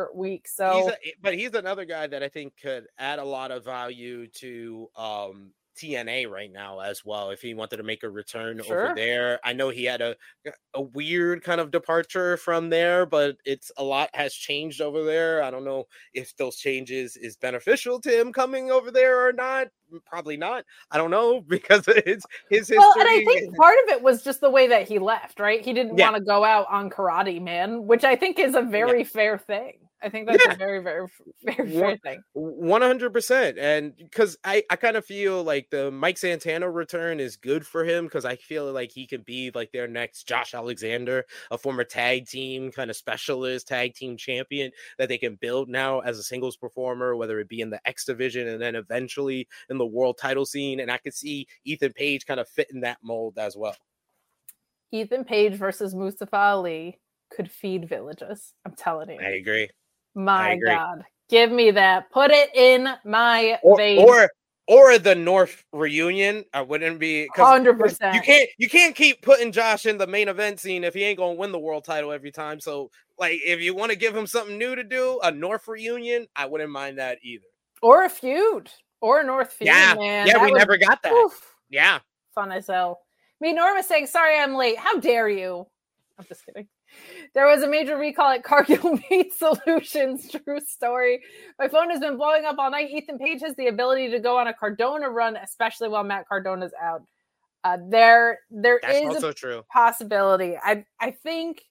So, but he's another guy that I think could add a lot of value to TNA right now as well, if he wanted to make a return Sure. over there. I know he had a weird kind of departure from there, but it's a lot has changed over there. I don't know if those changes is beneficial to him coming over there or not. Probably not. I don't know, because it's his history. Well, and I think part of it was just the way that he left, right? He didn't Yeah. want to go out on Karate Man, which I think is a very fair thing. I think that's a very, very, very fair thing. 100%. And because I kind of feel like the Mike Santana return is good for him, because I feel like he can be like their next Josh Alexander, a former tag team kind of specialist, tag team champion that they can build now as a singles performer, whether it be in the X division and then eventually in the world title scene. And I could see Ethan Page kind of fit in that mold as well. Ethan Page versus Mustafa Ali could feed villages. I'm telling you. I agree. My God. Give me that. Put it in my vein. Or the North reunion. I wouldn't be 100%. You can't keep putting Josh in the main event scene if he ain't gonna win the world title every time. So like, if you want to give him something new to do, a North reunion, I wouldn't mind that either. Or a feud. Or a North feud, man. Yeah, we never got that. Oof, yeah. Fun as hell. Me, Norma saying, sorry I'm late. How dare you? I'm just kidding. There was a major recall at Cargill Meat Solutions. True story. My phone has been blowing up all night. Ethan Page has the ability to go on a Cardona run, especially while Matt Cardona's out. There is also true possibility. I think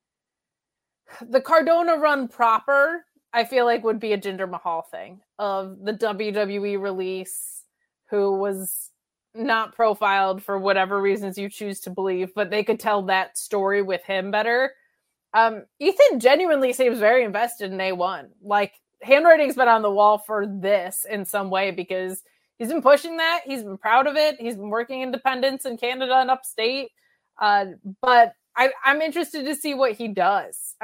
the Cardona run proper, I feel like, would be a Jinder Mahal thing of the WWE release, who was not profiled for whatever reasons you choose to believe, but they could tell that story with him better. Ethan genuinely seems very invested in A1. Like, handwriting's been on the wall for this in some way, because he's been pushing that. He's been proud of it. He's been working independence in Canada and upstate. But I'm interested to see what he does.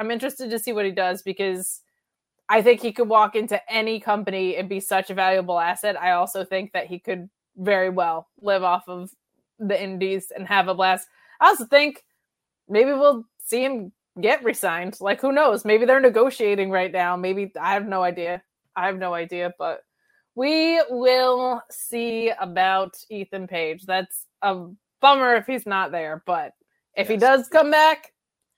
Because I think he could walk into any company and be such a valuable asset. I also think that he could very well live off of the indies and have a blast. I also think maybe we'll see him get re-signed. Like, who knows? Maybe they're negotiating right now. Maybe, I have no idea, but we will see about Ethan Page. That's a bummer if he's not there, but if he does come back,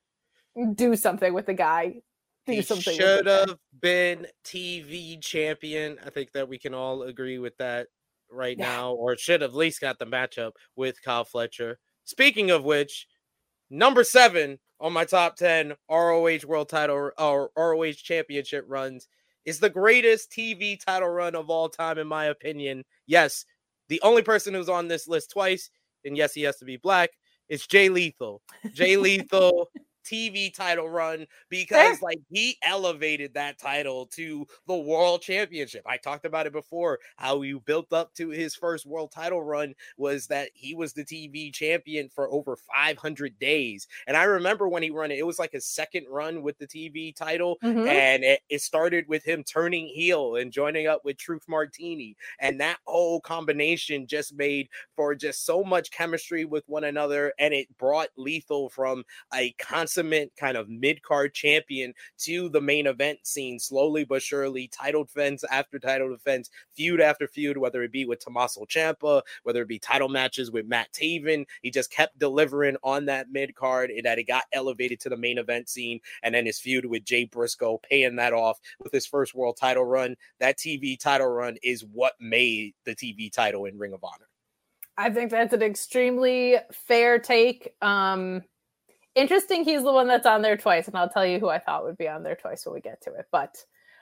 do something with the guy. He should have been TV champion. I think that we can all agree with that right now, or should have at least got the matchup with Kyle Fletcher. Speaking of which, number 7 on my top 10 ROH world title or ROH championship runs is the greatest TV title run of all time, in my opinion. Yes, the only person who's on this list twice, and yes, he has to be black, is Jay Lethal. Jay Lethal TV title run, because like, he elevated that title to the world championship. I talked about it before, how he built up to his first world title run was that he was the TV champion for over 500 days. And I remember when he ran it, it was like his second run with the TV title. And it started with him turning heel and joining up with Truth Martini. And that whole combination just made for just so much chemistry with one another. And it brought Lethal from a consummate kind of mid-card champion to the main event scene, slowly but surely, title defense after title defense, feud after feud, whether it be with Tommaso Ciampa, whether it be title matches with Matt Taven. He just kept delivering on that mid-card, and that it got elevated to the main event scene. And then his feud with Jay Briscoe, paying that off with his first world title run. That TV title run is what made the TV title in Ring of Honor. I think that's an extremely fair take. Interesting, he's the one that's on there twice, and I'll tell you who I thought would be on there twice when we get to it. But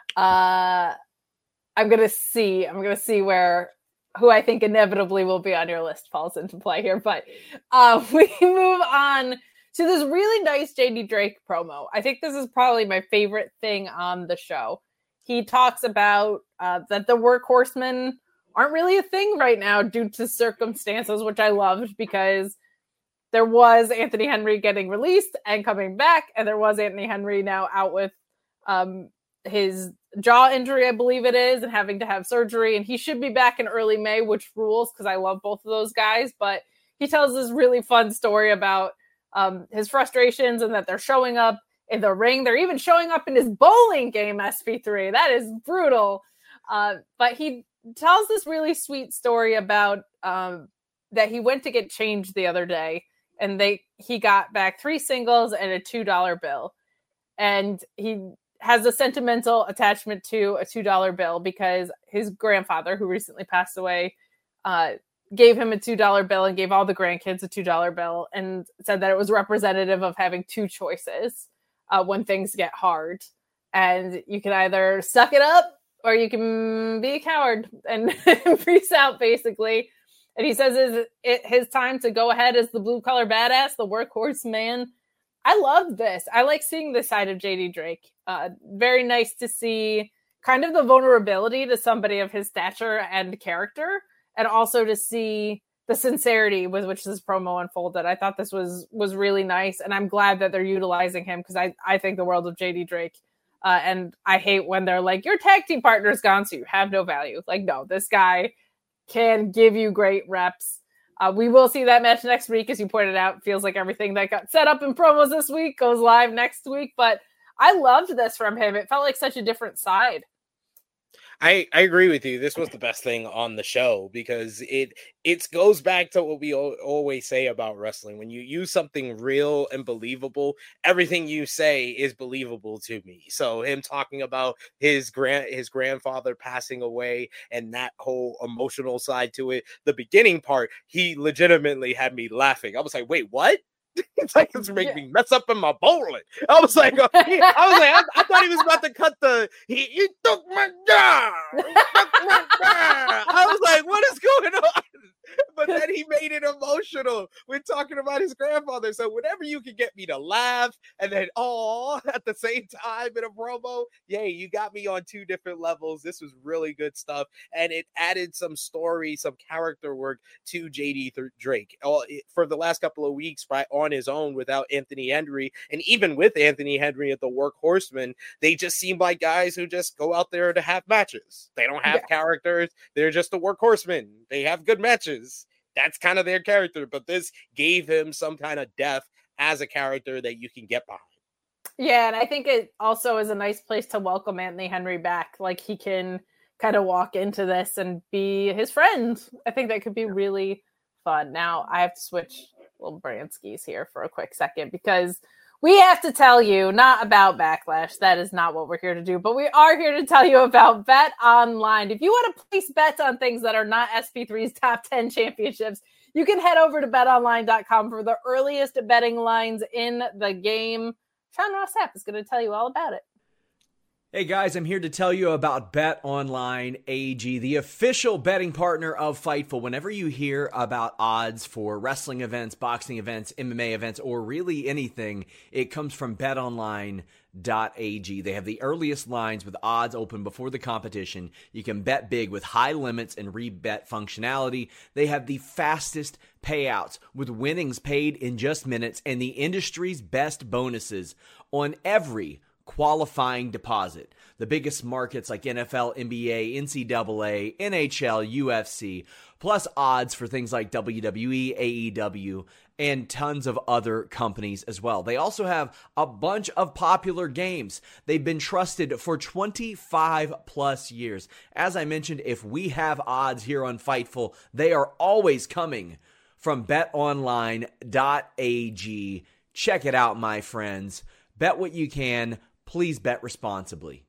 I'm gonna see who I think inevitably will be on your list falls into play here. But we move on to this really nice JD Drake promo. I think this is probably my favorite thing on the show. He talks about that the workhorsemen aren't really a thing right now due to circumstances, which I loved, because there was Anthony Henry getting released and coming back, and there was Anthony Henry now out with his jaw injury, I believe it is, and having to have surgery. And he should be back in early May, which rules, because I love both of those guys. But he tells this really fun story about his frustrations and that they're showing up in the ring. They're even showing up in his bowling game, SP3. That is brutal. But he tells this really sweet story about that he went to get changed the other day, and he got back 3 singles and a $2 bill. And he has a sentimental attachment to a $2 bill because his grandfather, who recently passed away, gave him a $2 bill and gave all the grandkids a $2 bill, and said that it was representative of having 2 choices when things get hard. And you can either suck it up or you can be a coward and freeze out, basically. And he says his time to go ahead as the blue-collar badass, the workhorse man. I love this. I like seeing this side of JD Drake. Very nice to see kind of the vulnerability to somebody of his stature and character, and also to see the sincerity with which this promo unfolded. I thought this was really nice, and I'm glad that they're utilizing him because I think the world of JD Drake. And I hate when they're like, your tag team partner's gone, so you have no value. Like, no, this guy can give you great reps. We will see that match next week, as you pointed out. Feels like everything that got set up in promos this week goes live next week. But I loved this from him. It felt like such a different side. I agree with you. This was the best thing on the show because it goes back to what we always say about wrestling. When you use something real and believable, everything you say is believable to me. So him talking about his grandfather passing away and that whole emotional side to it, the beginning part, he legitimately had me laughing. I was like, wait, what? It's like it's making me mess up in my bowling. I was like, I thought he was about to cut he took my job. I was like, what is going on? But then he made it emotional with talking about his grandfather. So whenever you can get me to laugh and then at the same time in a promo, yay, you got me on 2 different levels. This was really good stuff. And it added some story, some character work to JD Drake. For the last couple of weeks, on his own without Anthony Henry, and even with Anthony Henry at the Workhorsemen, they just seem like guys who just go out there to have matches. They don't have characters. They're just the Workhorsemen. They have good matches. That's kind of their character, but this gave him some kind of depth as a character that you can get behind. Yeah, and I think it also is a nice place to welcome Anthony Henry back. Like, he can kind of walk into this and be his friend. I think that could be really fun. Now, I have to switch little Branskis here for a quick second because we have to tell you not about Backlash. That is not what we're here to do, but we are here to tell you about Bet Online. If you want to place bets on things that are not SP3's top 10 championships, you can head over to betonline.com for the earliest betting lines in the game. Sean Ross Sapp is going to tell you all about it. Hey guys, I'm here to tell you about BetOnline AG, the official betting partner of Fightful. Whenever you hear about odds for wrestling events, boxing events, MMA events, or really anything, it comes from BetOnline.ag. They have the earliest lines with odds open before the competition. You can bet big with high limits and rebet functionality. They have the fastest payouts with winnings paid in just minutes and the industry's best bonuses on every qualifying deposit. The biggest markets like NFL, NBA, NCAA, NHL, UFC, plus odds for things like WWE, AEW, and tons of other companies as well. They also have a bunch of popular games. They've been trusted for 25 plus years. As I mentioned, if we have odds here on Fightful, they are always coming from betonline.ag. Check it out, my friends. Bet what you can. Please bet responsibly.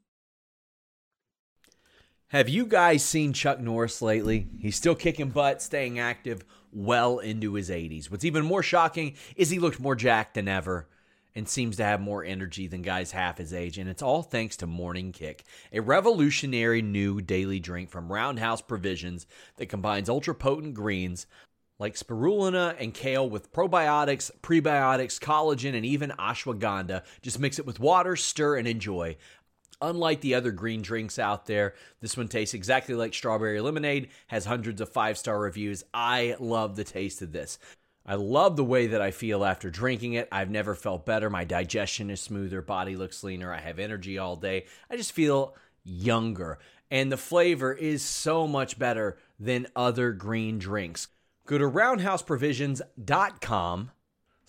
Have you guys seen Chuck Norris lately? He's still kicking butt, staying active well into his 80s. What's even more shocking is he looked more jacked than ever and seems to have more energy than guys half his age. And it's all thanks to Morning Kick, a revolutionary new daily drink from Roundhouse Provisions that combines ultra-potent greens like spirulina and kale with probiotics, prebiotics, collagen, and even ashwagandha. Just mix it with water, stir, and enjoy. Unlike the other green drinks out there, this one tastes exactly like strawberry lemonade, has hundreds of 5-star reviews. I love the taste of this. I love the way that I feel after drinking it. I've never felt better. My digestion is smoother, body looks leaner, I have energy all day. I just feel younger. And the flavor is so much better than other green drinks. Go to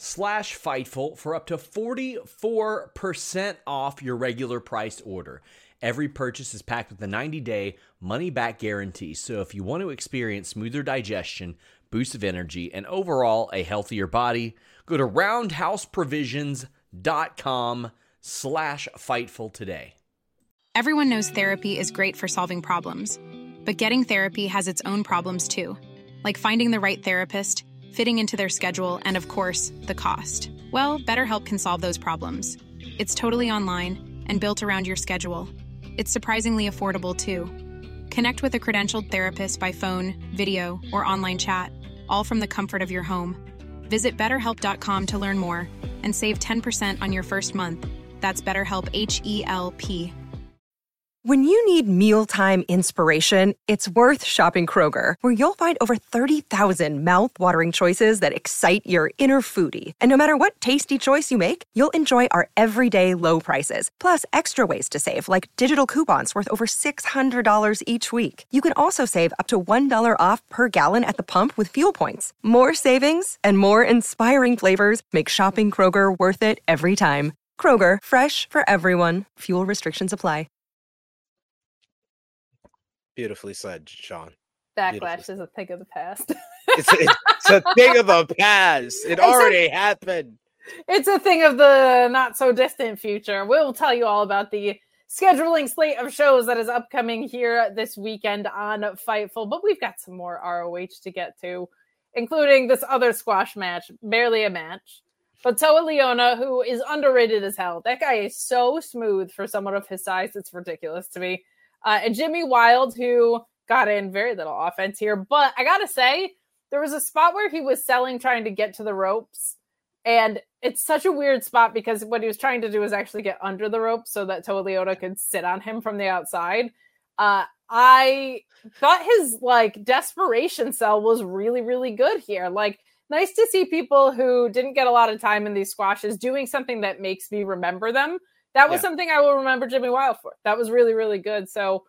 roundhouseprovisions.com/Fightful for up to 44% off your regular priced order. Every purchase is packed with a 90-day money-back guarantee, so if you want to experience smoother digestion, boost of energy, and overall a healthier body, go to roundhouseprovisions.com/Fightful today. Everyone knows therapy is great for solving problems, but getting therapy has its own problems too, like finding the right therapist, fitting into their schedule, and of course, the cost. Well, BetterHelp can solve those problems. It's totally online and built around your schedule. It's surprisingly affordable too. Connect with a credentialed therapist by phone, video, or online chat, all from the comfort of your home. Visit BetterHelp.com to learn more and save 10% on your first month. That's BetterHelp, H-E-L-P. When you need mealtime inspiration, it's worth shopping Kroger, where you'll find over 30,000 mouth-watering choices that excite your inner foodie. And no matter what tasty choice you make, you'll enjoy our everyday low prices, plus extra ways to save, like digital coupons worth over $600 each week. You can also save up to $1 off per gallon at the pump with fuel points. More savings and more inspiring flavors make shopping Kroger worth it every time. Kroger, fresh for everyone. Fuel restrictions apply. Beautifully said, Sean. Backlash is a thing of the past. It's a thing of the past. It already happened. It's a thing of the not so distant future. We'll tell you all about the scheduling slate of shows that is upcoming here this weekend on Fightful, but we've got some more ROH to get to, including this other squash match, barely a match. But Toa Leona, who is underrated as hell. That guy is so smooth for someone of his size. It's ridiculous to me. And Jimmy Wild, who got in very little offense here. But I got to say, there was a spot where he was selling, trying to get to the ropes. And it's such a weird spot because what he was trying to do was actually get under the ropes so that Toa Leona could sit on him from the outside. I thought his desperation sell was really, really good here. Nice to see people who didn't get a lot of time in these squashes doing something that makes me remember them. That was something I will remember Jimmy Wild for. That was really, really good. So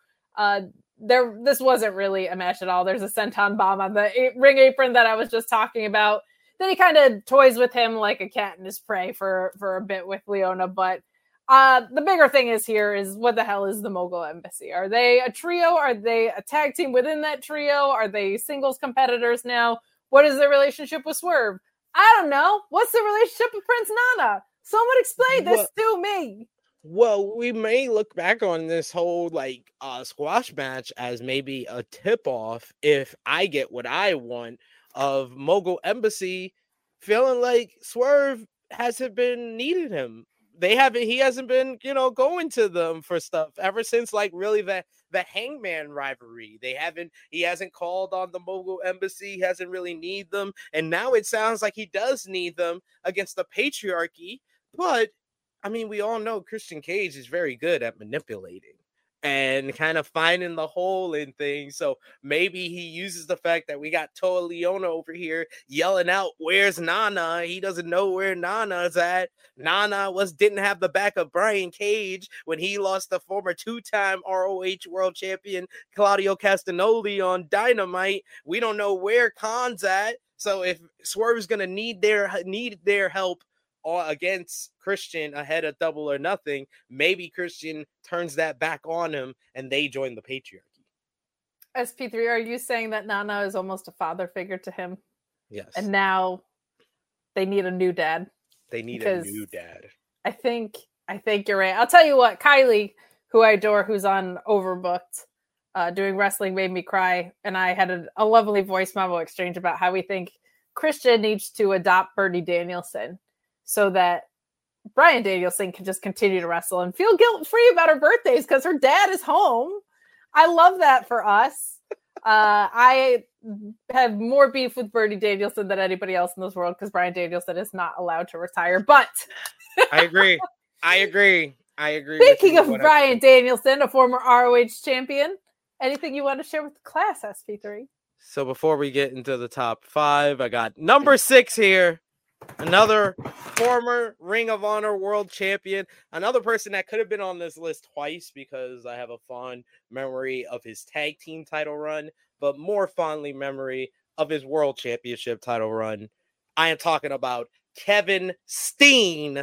this wasn't really a match at all. There's a senton bomb on the ring apron that I was just talking about. Then he kind of toys with him like a cat in his prey for a bit with Leona. But the bigger thing is what the hell is the Mogul Embassy? Are they a trio? Are they a tag team within that trio? Are they singles competitors now? What is their relationship with Swerve? I don't know. What's the relationship with Prince Nana? Someone explain this to me. Well, we may look back on this whole squash match as maybe a tip-off if I get what I want of Mogul Embassy feeling like Swerve hasn't been needing him. He hasn't been, going to them for stuff ever since really the Hangman rivalry. He hasn't called on the Mogul Embassy, he hasn't really need them. And now it sounds like he does need them against the patriarchy, but I mean, we all know Christian Cage is very good at manipulating and kind of finding the hole in things. So maybe he uses the fact that we got Toa Leona over here yelling out, "Where's Nana?" He doesn't know where Nana's at. Nana didn't have the back of Brian Cage when he lost the former 2-time ROH world champion Claudio Castagnoli on Dynamite. We don't know where Khan's at. So if Swerve's going to need their help against Christian ahead of Double or Nothing, maybe Christian turns that back on him and they join the patriarchy. SP3, are you saying that Nana is almost a father figure to him? Yes. And now they need a new dad. They need a new dad. I think you're right. I'll tell you what, Kylie, who I adore, who's on Overbooked, doing Wrestling Made Me Cry, and I had a lovely voice memo exchange about how we think Christian needs to adopt Bernie Danielson so that Bryan Danielson can just continue to wrestle and feel guilt-free about her birthdays because her dad is home. I love that for us. I have more beef with Bernie Danielson than anybody else in this world because Bryan Danielson is not allowed to retire. But I agree. Speaking of Bryan Danielson, a former ROH champion, anything you want to share with the class, SP3? So before we get into the top 5, I got number 6 here. Another former Ring of Honor world champion. Another person that could have been on this list twice because I have a fond memory of his tag team title run, but more fondly memory of his world championship title run. I am talking about Kevin Steen,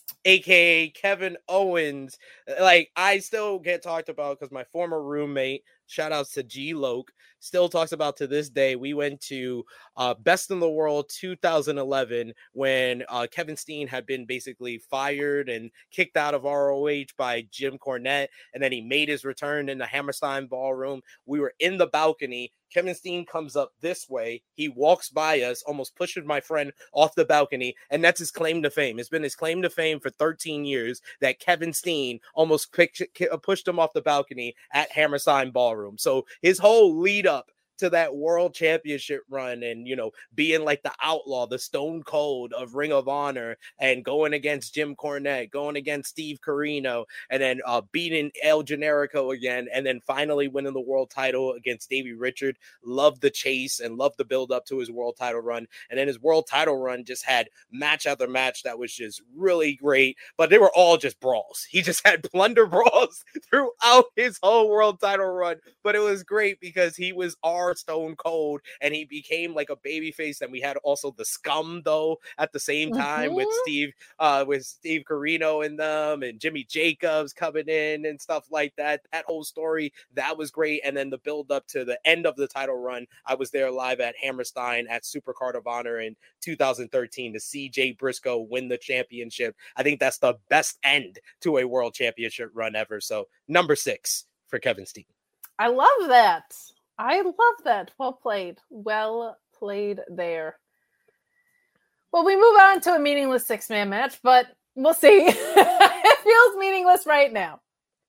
aka Kevin Owens. Like, I still get talked about because my former roommate, shout outs to G Loke, still talks about to this day. We went to Best in the World 2011 when Kevin Steen had been basically fired and kicked out of ROH by Jim Cornette, and then he made his return in the Hammerstein Ballroom. We were in the balcony. Kevin Steen comes up this way. He walks by us, almost pushes my friend off the balcony, and that's his claim to fame. It's been his claim to fame for 13 years that Kevin Steen almost pushed him off the balcony at Hammerstein Ballroom. So his whole lead up to that world championship run and, you know, being like the outlaw, the Stone Cold of Ring of Honor, and going against Jim Cornette, going against Steve Corino, and then beating El Generico again, and then finally winning the world title against Davey Richard. Loved the chase and loved the build up to his world title run. And then his world title run just had match after match that was just really great, but they were all just brawls. He just had plunder brawls throughout his whole world title run, but it was great because he was our Stone Cold and he became like a baby face. And we had also the Scum though at the same time with Steve Corino in them and Jimmy Jacobs coming in and stuff like that. That whole story, that was great. And then the build up to the end of the title run, I was there live at Hammerstein at Supercard of Honor in 2013 to see Jay Briscoe win the championship. I think that's the best end to a world championship run ever. So number 6 for Kevin Steen. I love that. I love that. Well played. Well played there. Well, we move on to a meaningless 6-man match, but we'll see. It feels meaningless right now.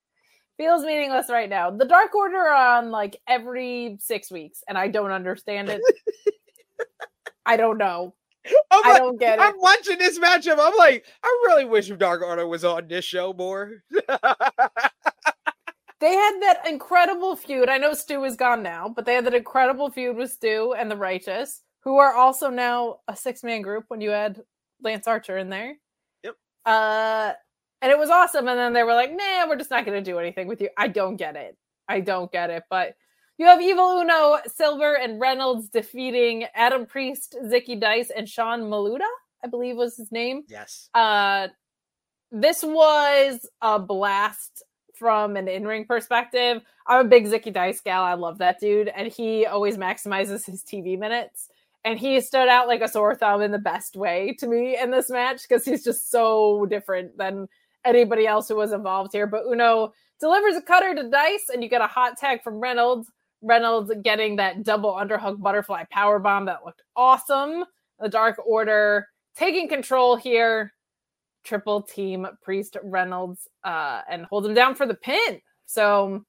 The Dark Order are on like every 6 weeks, and I don't understand it. I don't know. I don't get it. I'm watching this matchup. I'm like, I really wish Dark Order was on this show more. They had that incredible feud. I know Stu is gone now, but they had that incredible feud with Stu and the Righteous, who are also now a 6-man group when you had Lance Archer in there. Yep. And it was awesome. And then they were like, nah, we're just not going to do anything with you. I don't get it. But you have Evil Uno, Silver, and Reynolds defeating Adam Priest, Zicky Dice, and Sean Maluda, I believe was his name. Yes. This was a blast from an in-ring perspective. I'm a big Zicky Dice gal. I love that dude. And he always maximizes his TV minutes. And he stood out like a sore thumb in the best way to me in this match because he's just so different than anybody else who was involved here. But Uno delivers a cutter to Dice, and you get a hot tag from Reynolds. Reynolds getting that double underhook butterfly powerbomb that looked awesome. The Dark Order taking control here. Triple team Priest, Reynolds, and hold him down for the pin. So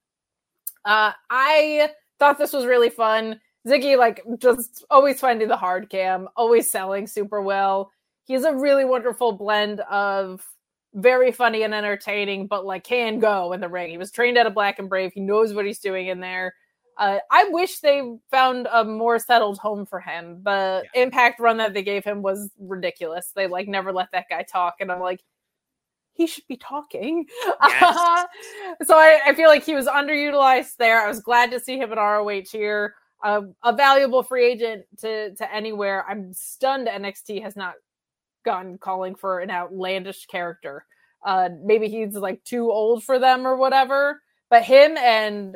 I thought this was really fun. Ziggy, like, just always finding the hard cam, always selling super well. He's a really wonderful blend of very funny and entertaining, but like can go in the ring. He was trained at a Black and Brave. He knows what he's doing in there. I wish they found a more settled home for him. The Impact run that they gave him was ridiculous. They like never let that guy talk. And I'm like, he should be talking. Yes. So I feel like he was underutilized there. I was glad to see him at ROH here. A valuable free agent to anywhere. I'm stunned NXT has not gone calling for an outlandish character. Maybe he's like too old for them or whatever. But him and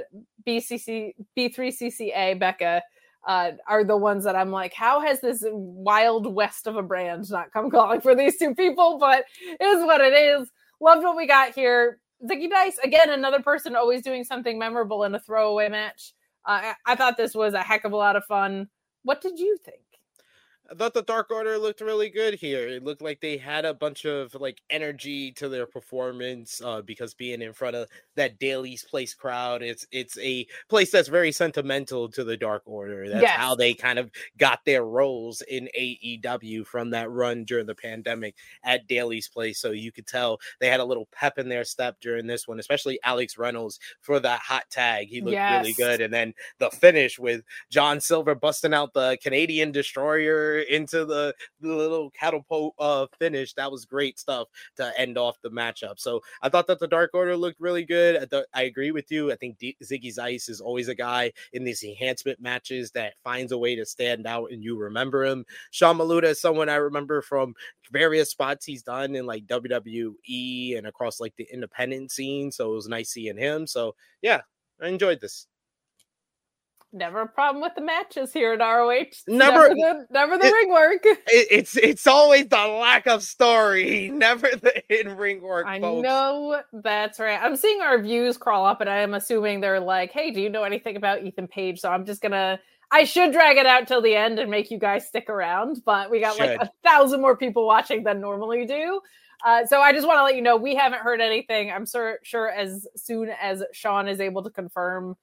B3CCA, Becca, are the ones that I'm like, how has this wild west of a brand not come calling for these two people? But it is what it is. Loved what we got here. Zicky Dice, again, another person always doing something memorable in a throwaway match. I thought this was a heck of a lot of fun. What did you think? I thought the Dark Order looked really good here. It looked like they had a bunch of like energy to their performance because being in front of that Daily's Place crowd, it's a place that's very sentimental to the Dark Order. That's how they kind of got their roles in AEW from that run during the pandemic at Daily's Place. So you could tell they had a little pep in their step during this one, especially Alex Reynolds for that hot tag. He looked really good. And then the finish with John Silver busting out the Canadian Destroyer Hunter into the little catapult finish. That was great stuff to end off the matchup. So I thought that the Dark Order looked really good. I agree with you. I think Ziggy Zeiss is always a guy in these enhancement matches that finds a way to stand out and you remember him. Sean Maluta is someone I remember from various spots he's done in like WWE and across like the independent scene. So it was nice seeing him. So yeah, I enjoyed this. Never a problem with the matches here at ROH. Never the ring work. It's always the lack of story, never the in-ring work. I folks. know that's right. I'm seeing our views crawl up, and I am assuming they're like, "Hey, do you know anything about Ethan Page?" So I'm just gonna. I should drag it out till the end and make you guys stick around, but we got like 1,000 more people watching than normally do. So I just want to let you know we haven't heard anything. I'm sure as soon as Sean is able to confirm.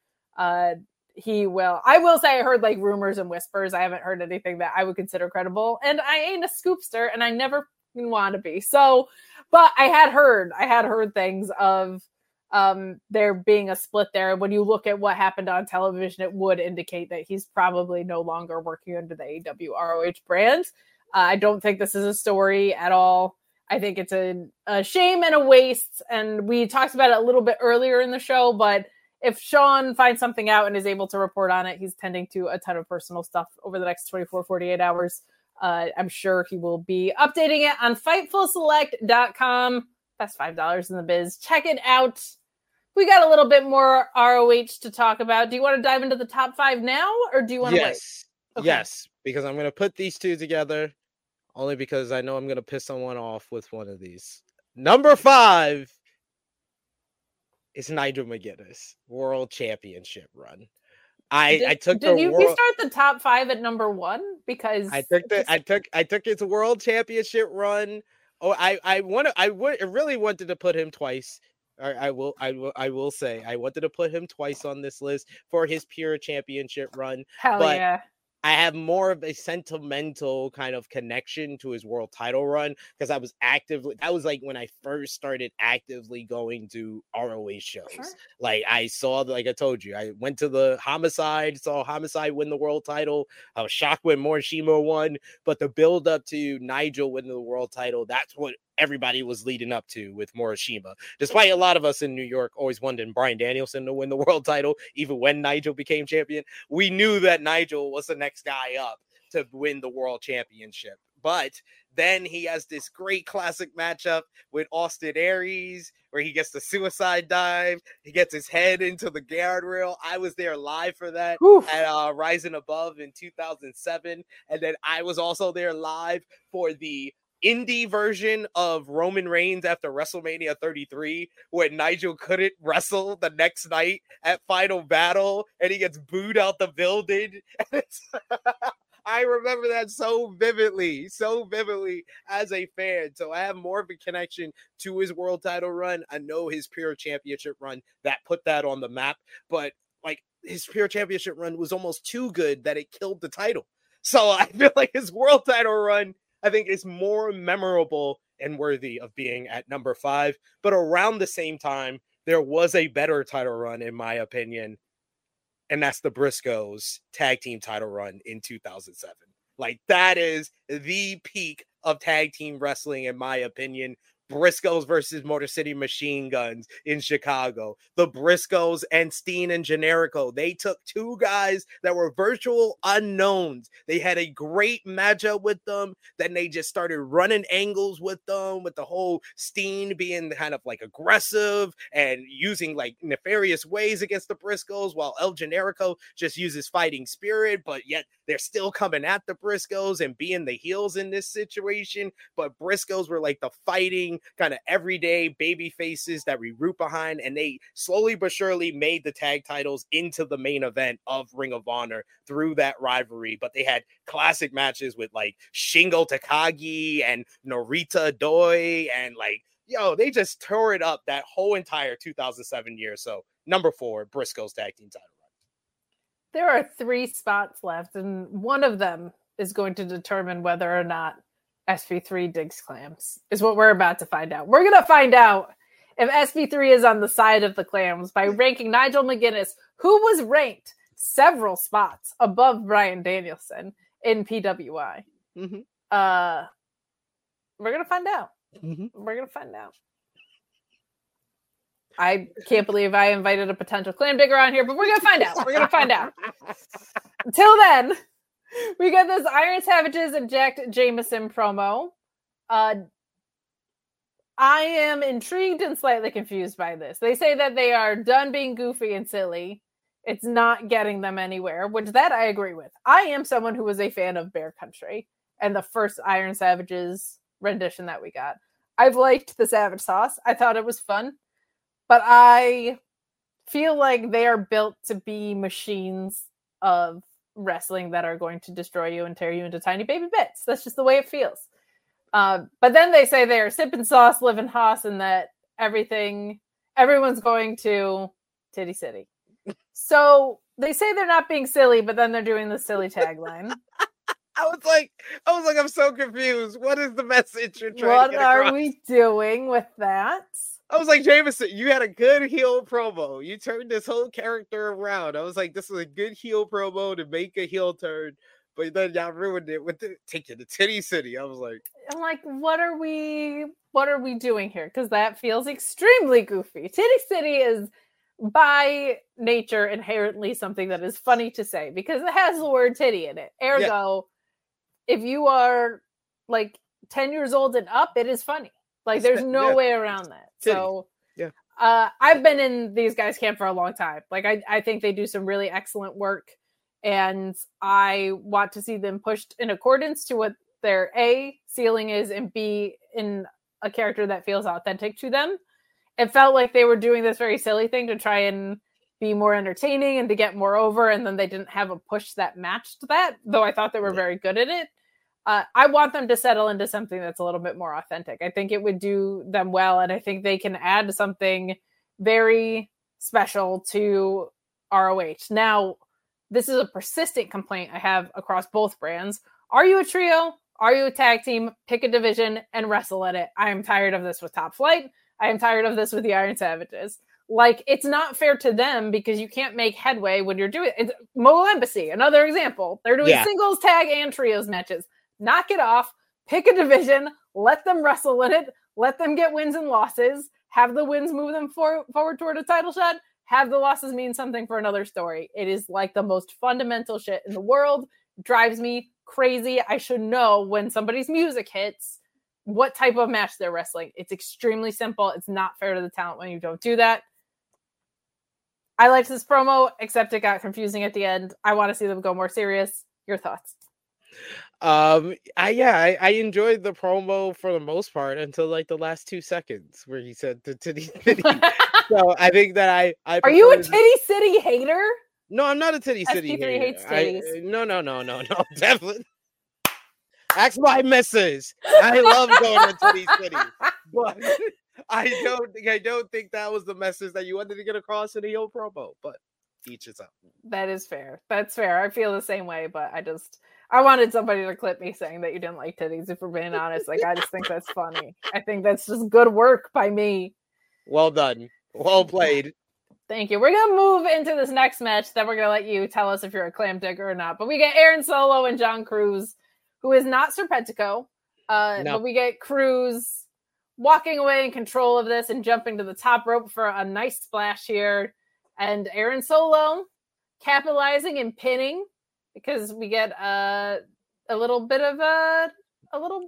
He will. I will say I heard like rumors and whispers. I haven't heard anything that I would consider credible. And I ain't a scoopster and I never want to be. So, but I had heard things of there being a split there. When you look at what happened on television, it would indicate that he's probably no longer working under the AEW ROH brand. I don't think this is a story at all. I think it's a shame and a waste. And we talked about it a little bit earlier in the show, but if Sean finds something out and is able to report on it, he's tending to a ton of personal stuff over the next 24, 48 hours. I'm sure he will be updating it on FightfulSelect.com. That's $5 in the biz. Check it out. We got a little bit more ROH to talk about. Do you want to dive into the top 5 now, or do you want to wait? Okay. Yes, because I'm going to put these two together only because I know I'm going to piss someone off with one of these. Number 5. It's Nigel McGuinness World Championship run. You start the top 5 at number 1 because I took its World Championship run. Oh, I really wanted to put him twice. I will say I wanted to put him twice on this list for his pure championship run. Hell yeah. I have more of a sentimental kind of connection to his world title run because that was like when I first started actively going to ROH shows. Sure. Like I saw, like I told you, I went to the saw Homicide win the world title. I was shocked when Morishima won, but the build up to Nigel winning the world title, that's what everybody was leading up to with Morishima. Despite a lot of us in New York always wanted Bryan Danielson to win the world title, even when Nigel became champion, we knew that Nigel was the next guy up to win the world championship. But then he has this great classic matchup with Austin Aries where he gets the suicide dive. He gets his head into the guardrail. I was there live for that at Rising Above in 2007. And then I was also there live for the indie version of Roman Reigns after WrestleMania 33 when Nigel couldn't wrestle the next night at Final Battle and he gets booed out the building. I remember that so vividly as a fan. So I have more of a connection to his world title run. I know his pure championship run that put that on the map, but like his pure championship run was almost too good that it killed the title. So I feel like his world title run, I think, is more memorable and worthy of being at number 5. But around the same time, there was a better title run, in my opinion, and that's the Briscoes tag team title run in 2007. Like, that is the peak of tag team wrestling, in my opinion. Briscoes versus Motor City Machine Guns in Chicago. The Briscoes and Steen and Generico. They took two guys that were virtual unknowns. They had a great matchup with them. Then they just started running angles with them, with the whole Steen being kind of like aggressive and using like nefarious ways against the Briscoes, while El Generico just uses fighting spirit, but yet they're still coming at the Briscoes and being the heels in this situation. But Briscoes were like the fighting kind of everyday baby faces that we root behind, and they slowly but surely made the tag titles into the main event of Ring of Honor through that rivalry. But they had classic matches with like Shingo Takagi and Narita Doi, and like, they just tore it up that whole entire 2007 year. So number 4, Briscoes tag team title run. There are 3 spots left, and one of them is going to determine whether or not SP3 digs clams, is what we're about to find out. We're going to find out if SP3 is on the side of the clams by ranking Nigel McGuinness, who was ranked several spots above Bryan Danielson in PWI. Mm-hmm. We're gonna find out. Mm-hmm. We're gonna find out. I can't believe I invited a potential clam digger on here, but we're gonna find out. We're gonna find out. Until then, we got this Iron Savages and Jack Jameson promo. I am intrigued and slightly confused by this. They say that they are done being goofy and silly. It's not getting them anywhere, which that I agree with. I am someone who was a fan of Bear Country and the first Iron Savages rendition that we got. I've liked the Savage Sauce. I thought it was fun, but I feel like they are built to be machines of wrestling that are going to destroy you and tear you into tiny baby bits. That's just the way it feels. But then they say they are sipping sauce, living hoss, and that everyone's going to Titty City. So they say they're not being silly, but then they're doing the silly tagline. I was like, I'm so confused. What is the message you're trying to get across? What are we doing with that? I was like, Jameson, you had a good heel promo. You turned this whole character around. I was like, this is a good heel promo to make a heel turn. But then y'all ruined it with take you to Titty City. I was like, I'm like, what are we doing here? Because that feels extremely goofy. Titty City is by nature inherently something that is funny to say because it has the word titty in it. Ergo, if you are like 10 years old and up, it is funny. Like there's no way around that. Titty. So yeah. I've been in these guys' camp for a long time. Like I think they do some really excellent work. And I want to see them pushed in accordance to what their A, ceiling is, and B, in a character that feels authentic to them. It felt like they were doing this very silly thing to try and be more entertaining and to get more over, and then they didn't have a push that matched that, though I thought they were very good at it. I want them to settle into something that's a little bit more authentic. I think it would do them well, and I think they can add something very special to ROH. Now, this is a persistent complaint I have across both brands. Are you a trio? Are you a tag team? Pick a division and wrestle at it. I am tired of this with Top Flight. I am tired of this with the Iron Savages. Like, it's not fair to them because you can't make headway when you're doing it. Mobile Embassy, another example. They're doing singles, tag, and trios matches. Knock it off. Pick a division. Let them wrestle in it. Let them get wins and losses. Have the wins move them forward toward a title shot. Have the losses mean something for another story. It is like the most fundamental shit in the world. Drives me crazy. I should know when somebody's music hits what type of match they're wrestling. It's extremely simple. It's not fair to the talent when you don't do that. I liked this promo, except it got confusing at the end. I want to see them go more serious. Your thoughts? I enjoyed the promo for the most part until like the last 2 seconds where he said the Titty City. So I think that I are you a Titty City hater? No, I'm not a Titty City hater. hates titties. No, definitely. Ask my missus. I love going to Titty City, but I don't think that was the message that you wanted to get across in the old promo. But each is up. That is fair. That's fair. I feel the same way, but I wanted somebody to clip me saying that you didn't like titties. If we're being honest, like I just think that's funny. I think that's just good work by me. Well done. Well played. Thank you. We're going to move into this next match. Then we're going to let you tell us if you're a clam digger or not. But we get Aaron Solo and John Cruz, who is not Serpentico. No. But we get Cruz walking away in control of this and jumping to the top rope for a nice splash here. And Aaron Solo capitalizing and pinning because we get a little bit of a little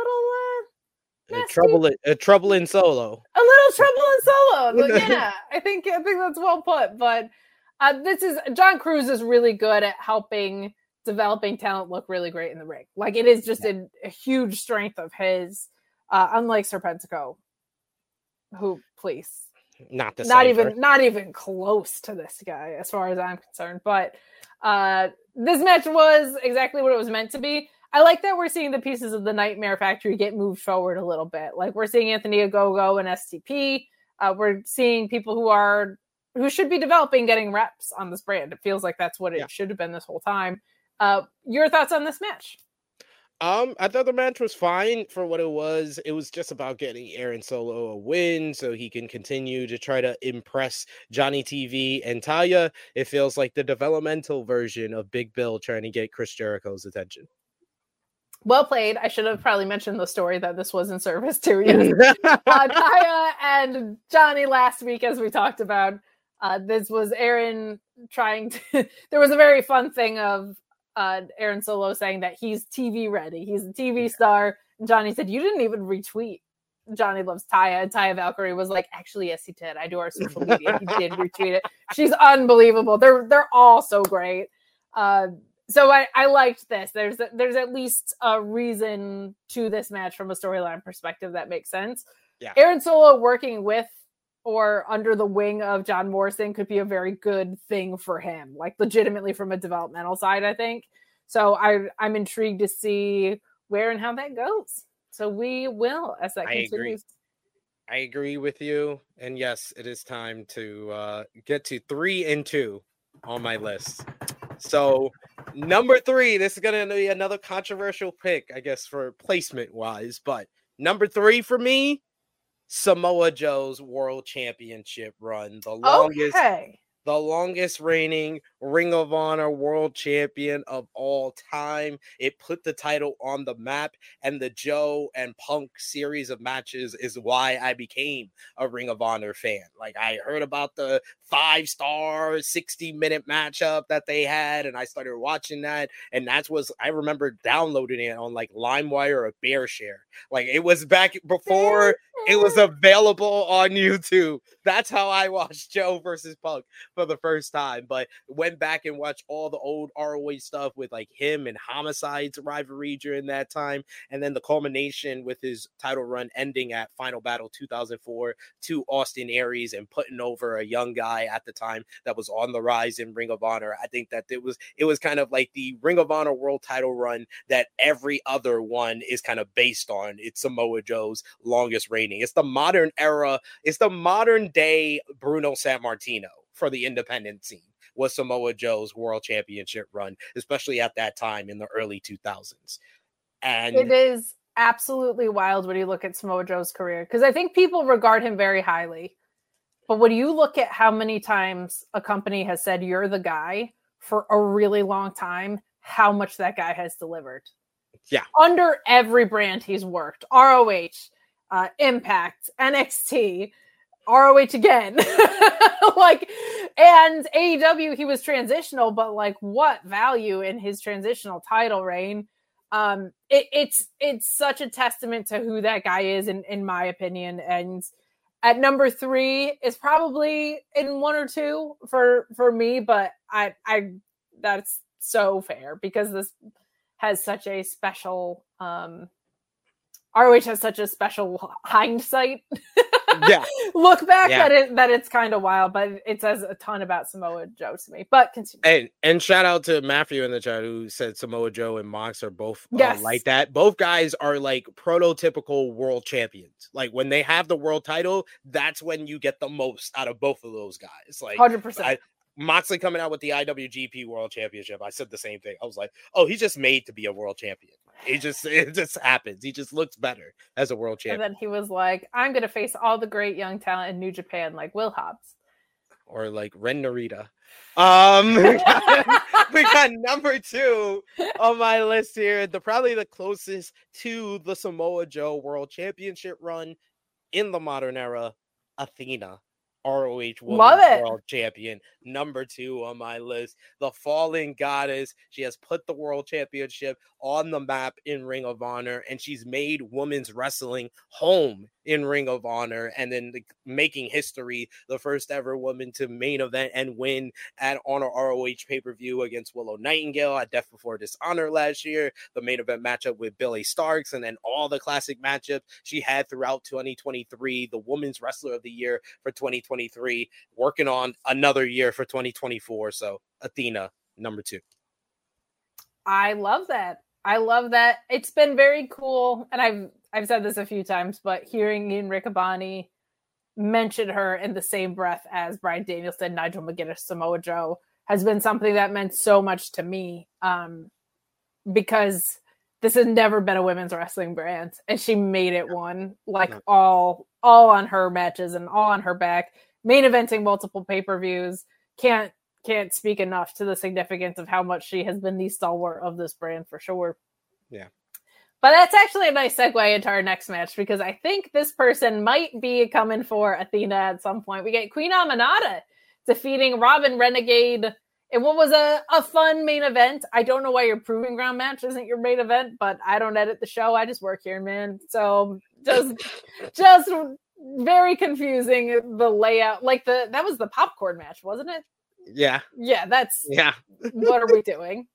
trouble in Solo. A little trouble in Solo. Yeah, I think that's well put. But this is John Cruz is really good at helping developing talent look really great in the ring. Like it is just a huge strength of his. Unlike Serpentico, who please not even close to this guy as far as I'm concerned. But this match was exactly what it was meant to be. I like that we're seeing the pieces of the Nightmare Factory get moved forward a little bit. Like we're seeing Anthony Ogogo and STP. We're seeing people who should be developing, getting reps on this brand. It feels like that's what it should have been this whole time. Your thoughts on this match? I thought the match was fine for what it was. It was just about getting Aaron Solo a win so he can continue to try to impress Johnny TV and Taya. It feels like the developmental version of Big Bill trying to get Chris Jericho's attention. Well played. I should have probably mentioned the story that this was in service to. Yes. Taya and Johnny last week, as we talked about, this was Aaron trying to. There was a very fun thing of Aaron Solo saying that he's TV ready. He's a TV star. And Johnny said, "You didn't even retweet Johnny Loves Taya." And Taya Valkyrie was like, "Actually, yes, he did. I do our social media. He did retweet it." She's unbelievable. They're all so great. So I liked this. There's at least a reason to this match from a storyline perspective that makes sense. Yeah. Aaron Solo working with or under the wing of John Morrison could be a very good thing for him, like legitimately from a developmental side, I think. So I'm intrigued to see where and how that goes. So we will, as that continues. I agree with you. And yes, it is time to get to 3 and 2 on my list. So number 3, this is going to be another controversial pick, I guess, for placement wise. But number 3 for me, Samoa Joe's World Championship run. The longest reigning Ring of Honor World Champion of all time. It put the title on the map, and the Joe and Punk series of matches is why I became a Ring of Honor fan. Like, I heard about the 5-star 60-minute matchup that they had, and I started watching that, and I remember downloading it on like LimeWire or BearShare. Like, it was back before it was available on YouTube. That's how I watched Joe versus Punk for the first time, but went back and watched all the old ROH stuff with like him and Homicide's rivalry during that time, and then the culmination with his title run ending at Final Battle 2004 to Austin Aries and putting over a young guy at the time that was on the rise in Ring of Honor. I think that it was kind of like the Ring of Honor world title run that every other one is kind of based on. It's Samoa Joe's longest reigning. It's the modern era. It's the modern day Bruno Sammartino for the independent scene, was Samoa Joe's World Championship run, especially at that time in the early 2000s. And it is absolutely wild when you look at Samoa Joe's career, because I think people regard him very highly. But when you look at how many times a company has said you're the guy for a really long time, how much that guy has delivered. Yeah. Under every brand he's worked, ROH, Impact, NXT, ROH again. Like, and AEW, he was transitional, but like, what value in his transitional title reign? It's such a testament to who that guy is, in my opinion. And at number 3 is probably in 1 or 2 for me, but I that's so fair because this has such a special ROH has such a special hindsight. Yeah. Look back at it, that it's kind of wild, but it says a ton about Samoa Joe to me. But continue. And shout out to Matthew in the chat who said Samoa Joe and Mox are both like that. Both guys are like prototypical world champions. Like, when they have the world title, that's when you get the most out of both of those guys. Like 100%. Moxley coming out with the IWGP World Championship, I said the same thing. I was like, oh, he's just made to be a world champion. It just happens. He just looks better as a world champion. And then he was like, I'm going to face all the great young talent in New Japan, like Will Hobbs. Or like Ren Narita. We got number 2 on my list here. Probably the closest to the Samoa Joe World Championship run in the modern era, Athena. ROH Women's World Champion, number 2 on my list. The Fallen Goddess. She has put the World Championship on the map in Ring of Honor, and she's made women's wrestling home in Ring of Honor, and then making history, the first ever woman to main event and win at Honor ROH pay-per-view against Willow Nightingale at Death Before Dishonor last year, the main event matchup with Billy Starks, and then all the classic matchups she had throughout 2023, the Women's Wrestler of the Year for 2023, working on another year for 2024. So Athena, number 2. I love that. It's been very cool, and I've said this a few times, but hearing Ian Riccaboni mention her in the same breath as Bryan Danielson, Nigel McGuinness, Samoa Joe has been something that meant so much to me, because this has never been a women's wrestling brand, and she made it one, like all on her matches and all on her back, main eventing multiple pay-per-views. Can't speak enough to the significance of how much she has been the stalwart of this brand for sure. Yeah. But that's actually a nice segue into our next match, because I think this person might be coming for Athena at some point. We get Queen Aminata defeating Robin Renegade in what was a fun main event. I don't know why your Proving Ground match isn't your main event, but I don't edit the show. I just work here, man. So just very confusing, the layout. Like that was the popcorn match, wasn't it? Yeah. Yeah, Yeah. What are we doing?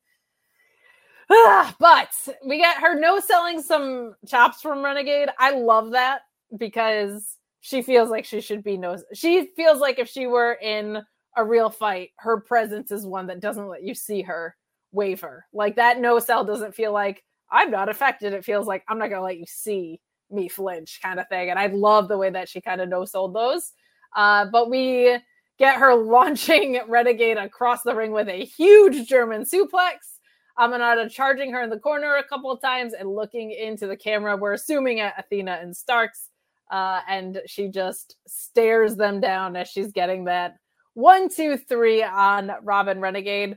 But we got her no-selling some chops from Renegade. I love that, because she feels like she should be she feels like if she were in a real fight, her presence is one that doesn't let you see her waver. Like, that no-sell doesn't feel like I'm not affected. It feels like I'm not going to let you see me flinch kind of thing. And I love the way that she kind of no-sold those. But we get her launching Renegade across the ring with a huge German suplex. Aminata charging her in the corner a couple of times and looking into the camera. We're assuming at Athena and Starks. And she just stares them down as she's getting that 1, 2, 3 on Robin Renegade.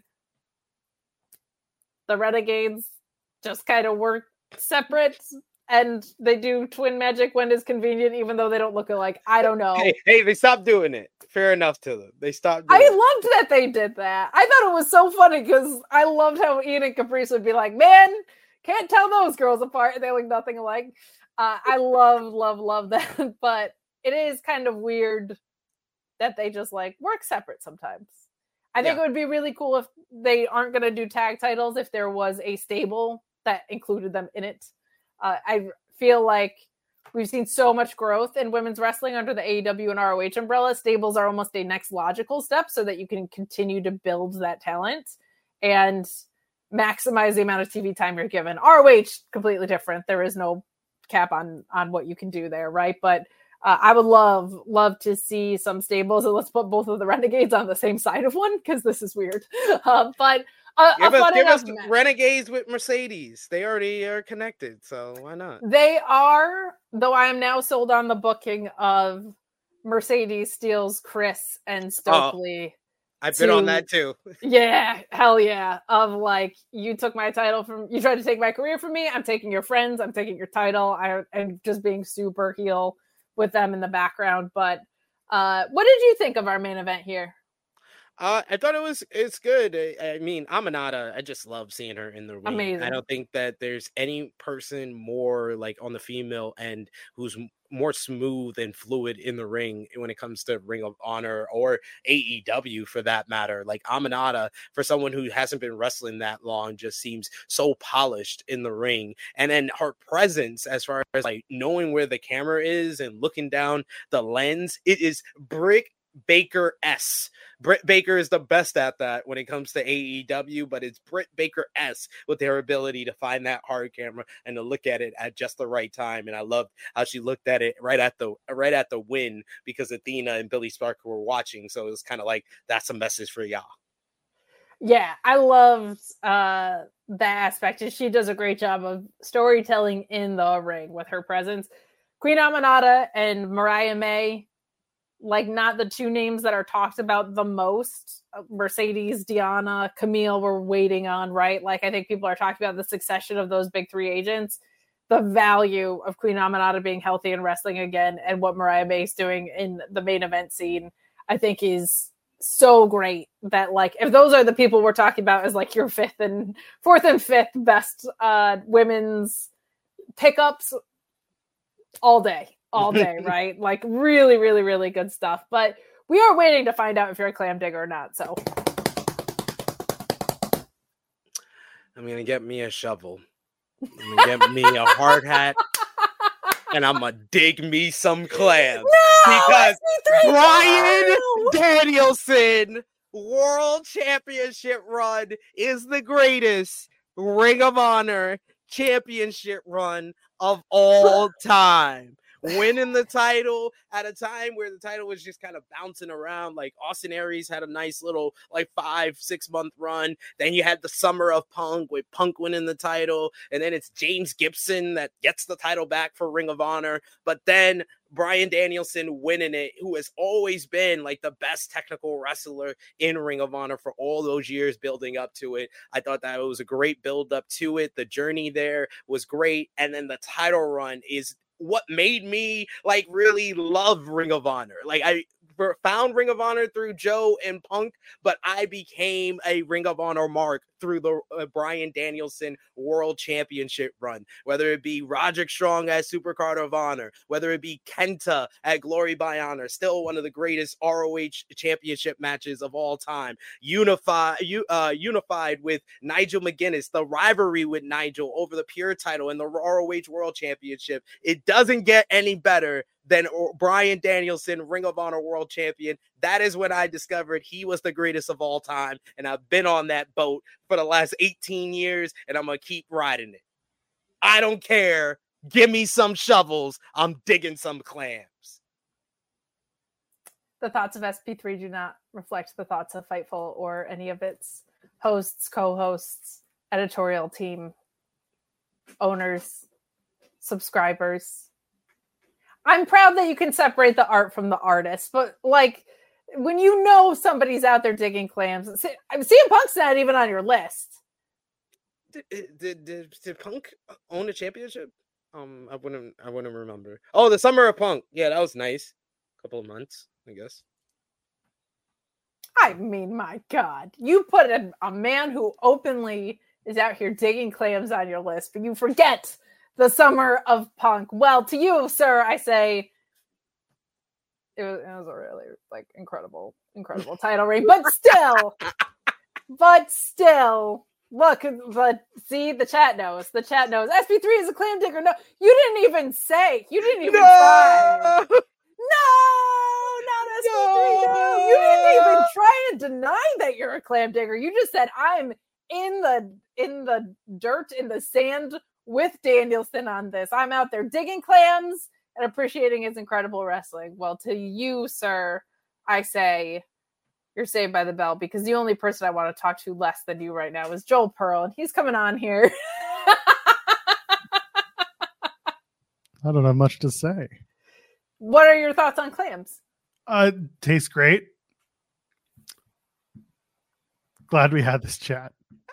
The Renegades just kind of work separate, and they do twin magic when it's convenient, even though they don't look alike. I don't know. Hey, they stopped doing it. Fair enough to them. They stopped doing I it. loved that they did that. I thought it was so funny, because I loved how Ian and Caprice would be like, man, can't tell those girls apart. They look nothing alike. I love that. But it is kind of weird that they just like work separate sometimes. I think it would be really cool if they aren't going to do tag titles, if there was a stable that included them in it. I feel like we've seen so much growth in women's wrestling under the AEW and ROH umbrella. Stables are almost a next logical step so that you can continue to build that talent and maximize the amount of TV time you're given. ROH, completely different. There is no cap on what you can do there, right? But I would love to see some stables, and let's put both of the Renegades on the same side of one, because this is weird. But give us Renegades with Mercedes. They already are connected, so why not? They are, though I am now sold on the booking of Mercedes steals Chris and Stokely. I've been on that too. Yeah, hell yeah. Of like, you took my title you tried to take my career from me. I'm taking your friends. I'm taking your title. I'm just being super heel with them in the background. But what did you think of our main event here? I thought it's good. I mean, Aminata, I just love seeing her in the ring. Amazing. I don't think that there's any person more like on the female end who's more smooth and fluid in the ring when it comes to Ring of Honor or AEW for that matter. Like, Aminata, for someone who hasn't been wrestling that long, just seems so polished in the ring. And then her presence, as far as like knowing where the camera is and looking down the lens, it is Britt Baker-esque. Britt Baker is the best at that when it comes to AEW, but it's Britt Baker-esque with her ability to find that hard camera and to look at it at just the right time. And I loved how she looked at it right at the win, because Athena and Billy Sparker were watching. So it was kind of like, that's a message for y'all. Yeah, I loved that aspect. She does a great job of storytelling in the ring with her presence. Queen Aminata and Mariah May, like, not the two names that are talked about the most. Mercedes, Diana, Camille, we're waiting on, right? Like, I think people are talking about the succession of those big three agents. The value of Queen Aminata being healthy and wrestling again, and what Mariah May is doing in the main event scene, I think is so great. That, like, if those are the people we're talking about as like your fourth and fifth best women's pickups, all day, right? Like, really, really, really good stuff. But we are waiting to find out if you're a clam digger or not. So I'm going to get me a shovel. I'm going to get me a hard hat. And I'm going to dig me some clams. Because Bryan Danielson World Championship run is the greatest Ring of Honor Championship run of all time. winning the title at a time where the title was just kind of bouncing around. Like Austin Aries had a nice little like 5-6 month run. Then you had the summer of Punk with Punk winning the title. And then it's James Gibson that gets the title back for Ring of Honor. But then Bryan Danielson winning it, who has always been like the best technical wrestler in Ring of Honor for all those years building up to it. I thought that it was a great build up to it. The journey there was great. And then the title run is what made me like really love Ring of Honor. Like I found Ring of Honor through Joe and Punk, but I became a Ring of Honor mark through the Bryan Danielson World Championship run, whether it be Roderick Strong at Supercard of Honor, whether it be Kenta at Glory by Honor, still one of the greatest ROH championship matches of all time, unified with Nigel McGuinness, the rivalry with Nigel over the Pure title and the ROH World Championship. It doesn't get any better than Bryan Danielson, Ring of Honor World Champion. That is when I discovered he was the greatest of all time. And I've been on that boat for the last 18 years, and I'm going to keep riding it. I don't care. Give me some shovels. I'm digging some clams. The thoughts of SP3 do not reflect the thoughts of Fightful or any of its hosts, co-hosts, editorial team, owners, subscribers. I'm proud that you can separate the art from the artist, but like when you know somebody's out there digging clams, CM Punk's not even on your list. Did Punk own a championship? I wouldn't remember. Oh, the Summer of Punk. Yeah, that was nice. Couple of months, I guess. I mean, my God, you put a man who openly is out here digging clams on your list, but you forget the Summer of Punk. Well, to you, sir, I say it was a really like incredible title reign. But still, look, but see, the chat knows. The chat knows. SP3 is a clam digger. No, you didn't even say. You didn't even try. No, not SP3. No. You didn't even try and deny that you're a clam digger. You just said I'm in the dirt, in the sand with Danielson on this. I'm out there digging clams and appreciating his incredible wrestling. Well, to you, sir, I say you're saved by the bell, because the only person I want to talk to less than you right now is Joel Pearl, and he's coming on here. I don't have much to say. What are your thoughts on clams? Tastes great. Glad we had this chat.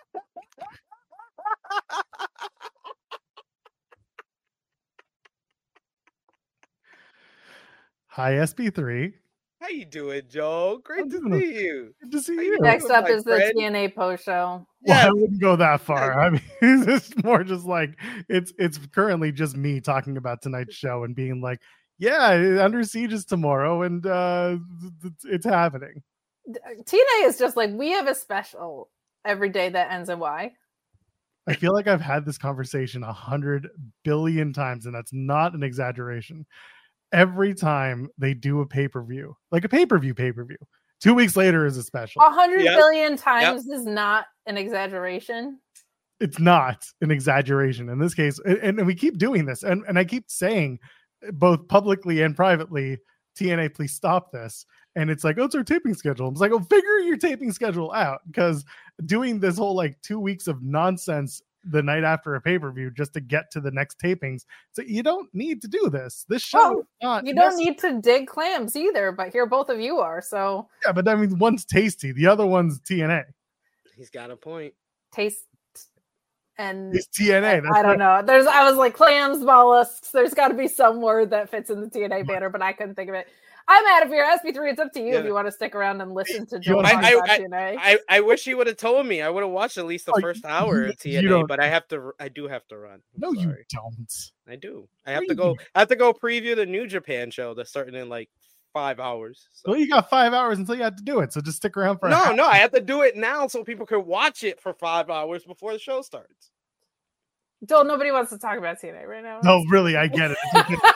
Hi, SP3. How you doing, Joe? Great to see you. Good to see you. Next up is the TNA post show. Well, Yeah. I wouldn't go that far. I mean, it's more just like it's currently just me talking about tonight's show and being like, yeah, Under Siege is tomorrow, and it's happening. TNA is just like, we have a special every day that ends in Y. I feel like I've had this conversation 100 billion times, and that's not an exaggeration. Every time they do a pay-per-view, like a pay-per-view, 2 weeks later is a special. 100 billion times is not an exaggeration. It's not an exaggeration in this case. And we keep doing this. And I keep saying, both publicly and privately, TNA, please stop this. And it's like, oh, it's our taping schedule. It's like, oh, figure your taping schedule out. Because doing this whole like 2 weeks of nonsense the night after a pay-per-view just to get to the next tapings. So you don't need to do this. This show is not you don't need to dig clams either, but here both of you are. So yeah, but I mean, one's tasty, the other one's TNA. He's got a point. Taste and it's TNA. I don't know. I was like clams, mollusks. There's got to be some word that fits in the TNA banner, but I couldn't think of it. I'm out of here. SP3, it's up to you if you want to stick around and listen to Joe talk about TNA. I wish you would have told me. I would have watched at least the first hour of TNA, but I do have to run. No, you don't. I do. I have to go preview the New Japan show that's starting in like 5 hours. So. Well, you got 5 hours until you have to do it, so just stick around for No, I have to do it now so people can watch it for 5 hours before the show starts. Joel, nobody wants to talk about TNA right now. No, really, I get it.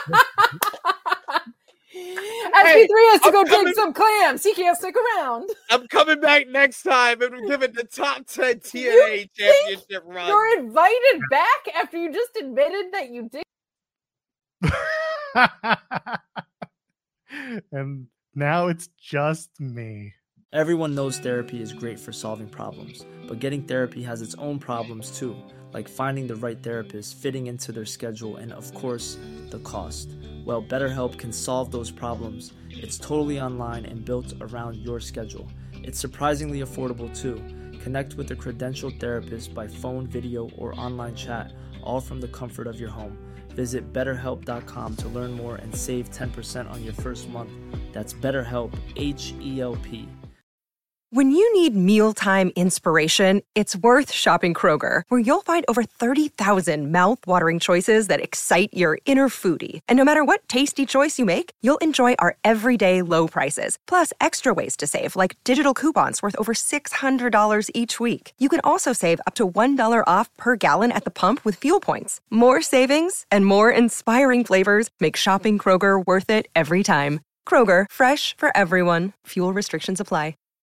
SP3 has to go dig some clams. He can't stick around. I'm coming back next time and we're giving the top 10 TNA championship run. You're invited back after you just admitted that you did. And now it's just me. Everyone knows therapy is great for solving problems, but getting therapy has its own problems too, like finding the right therapist, fitting into their schedule, and of course, the cost. Well, BetterHelp can solve those problems. It's totally online and built around your schedule. It's surprisingly affordable too. Connect with a credentialed therapist by phone, video, or online chat, all from the comfort of your home. Visit BetterHelp.com to learn more and save 10% on your first month. That's BetterHelp, H-E-L-P. When you need mealtime inspiration, it's worth shopping Kroger, where you'll find over 30,000 mouth-watering choices that excite your inner foodie. And no matter what tasty choice you make, you'll enjoy our everyday low prices, plus extra ways to save, like digital coupons worth over $600 each week. You can also save up to $1 off per gallon at the pump with fuel points. More savings and more inspiring flavors make shopping Kroger worth it every time. Kroger, fresh for everyone. Fuel restrictions apply.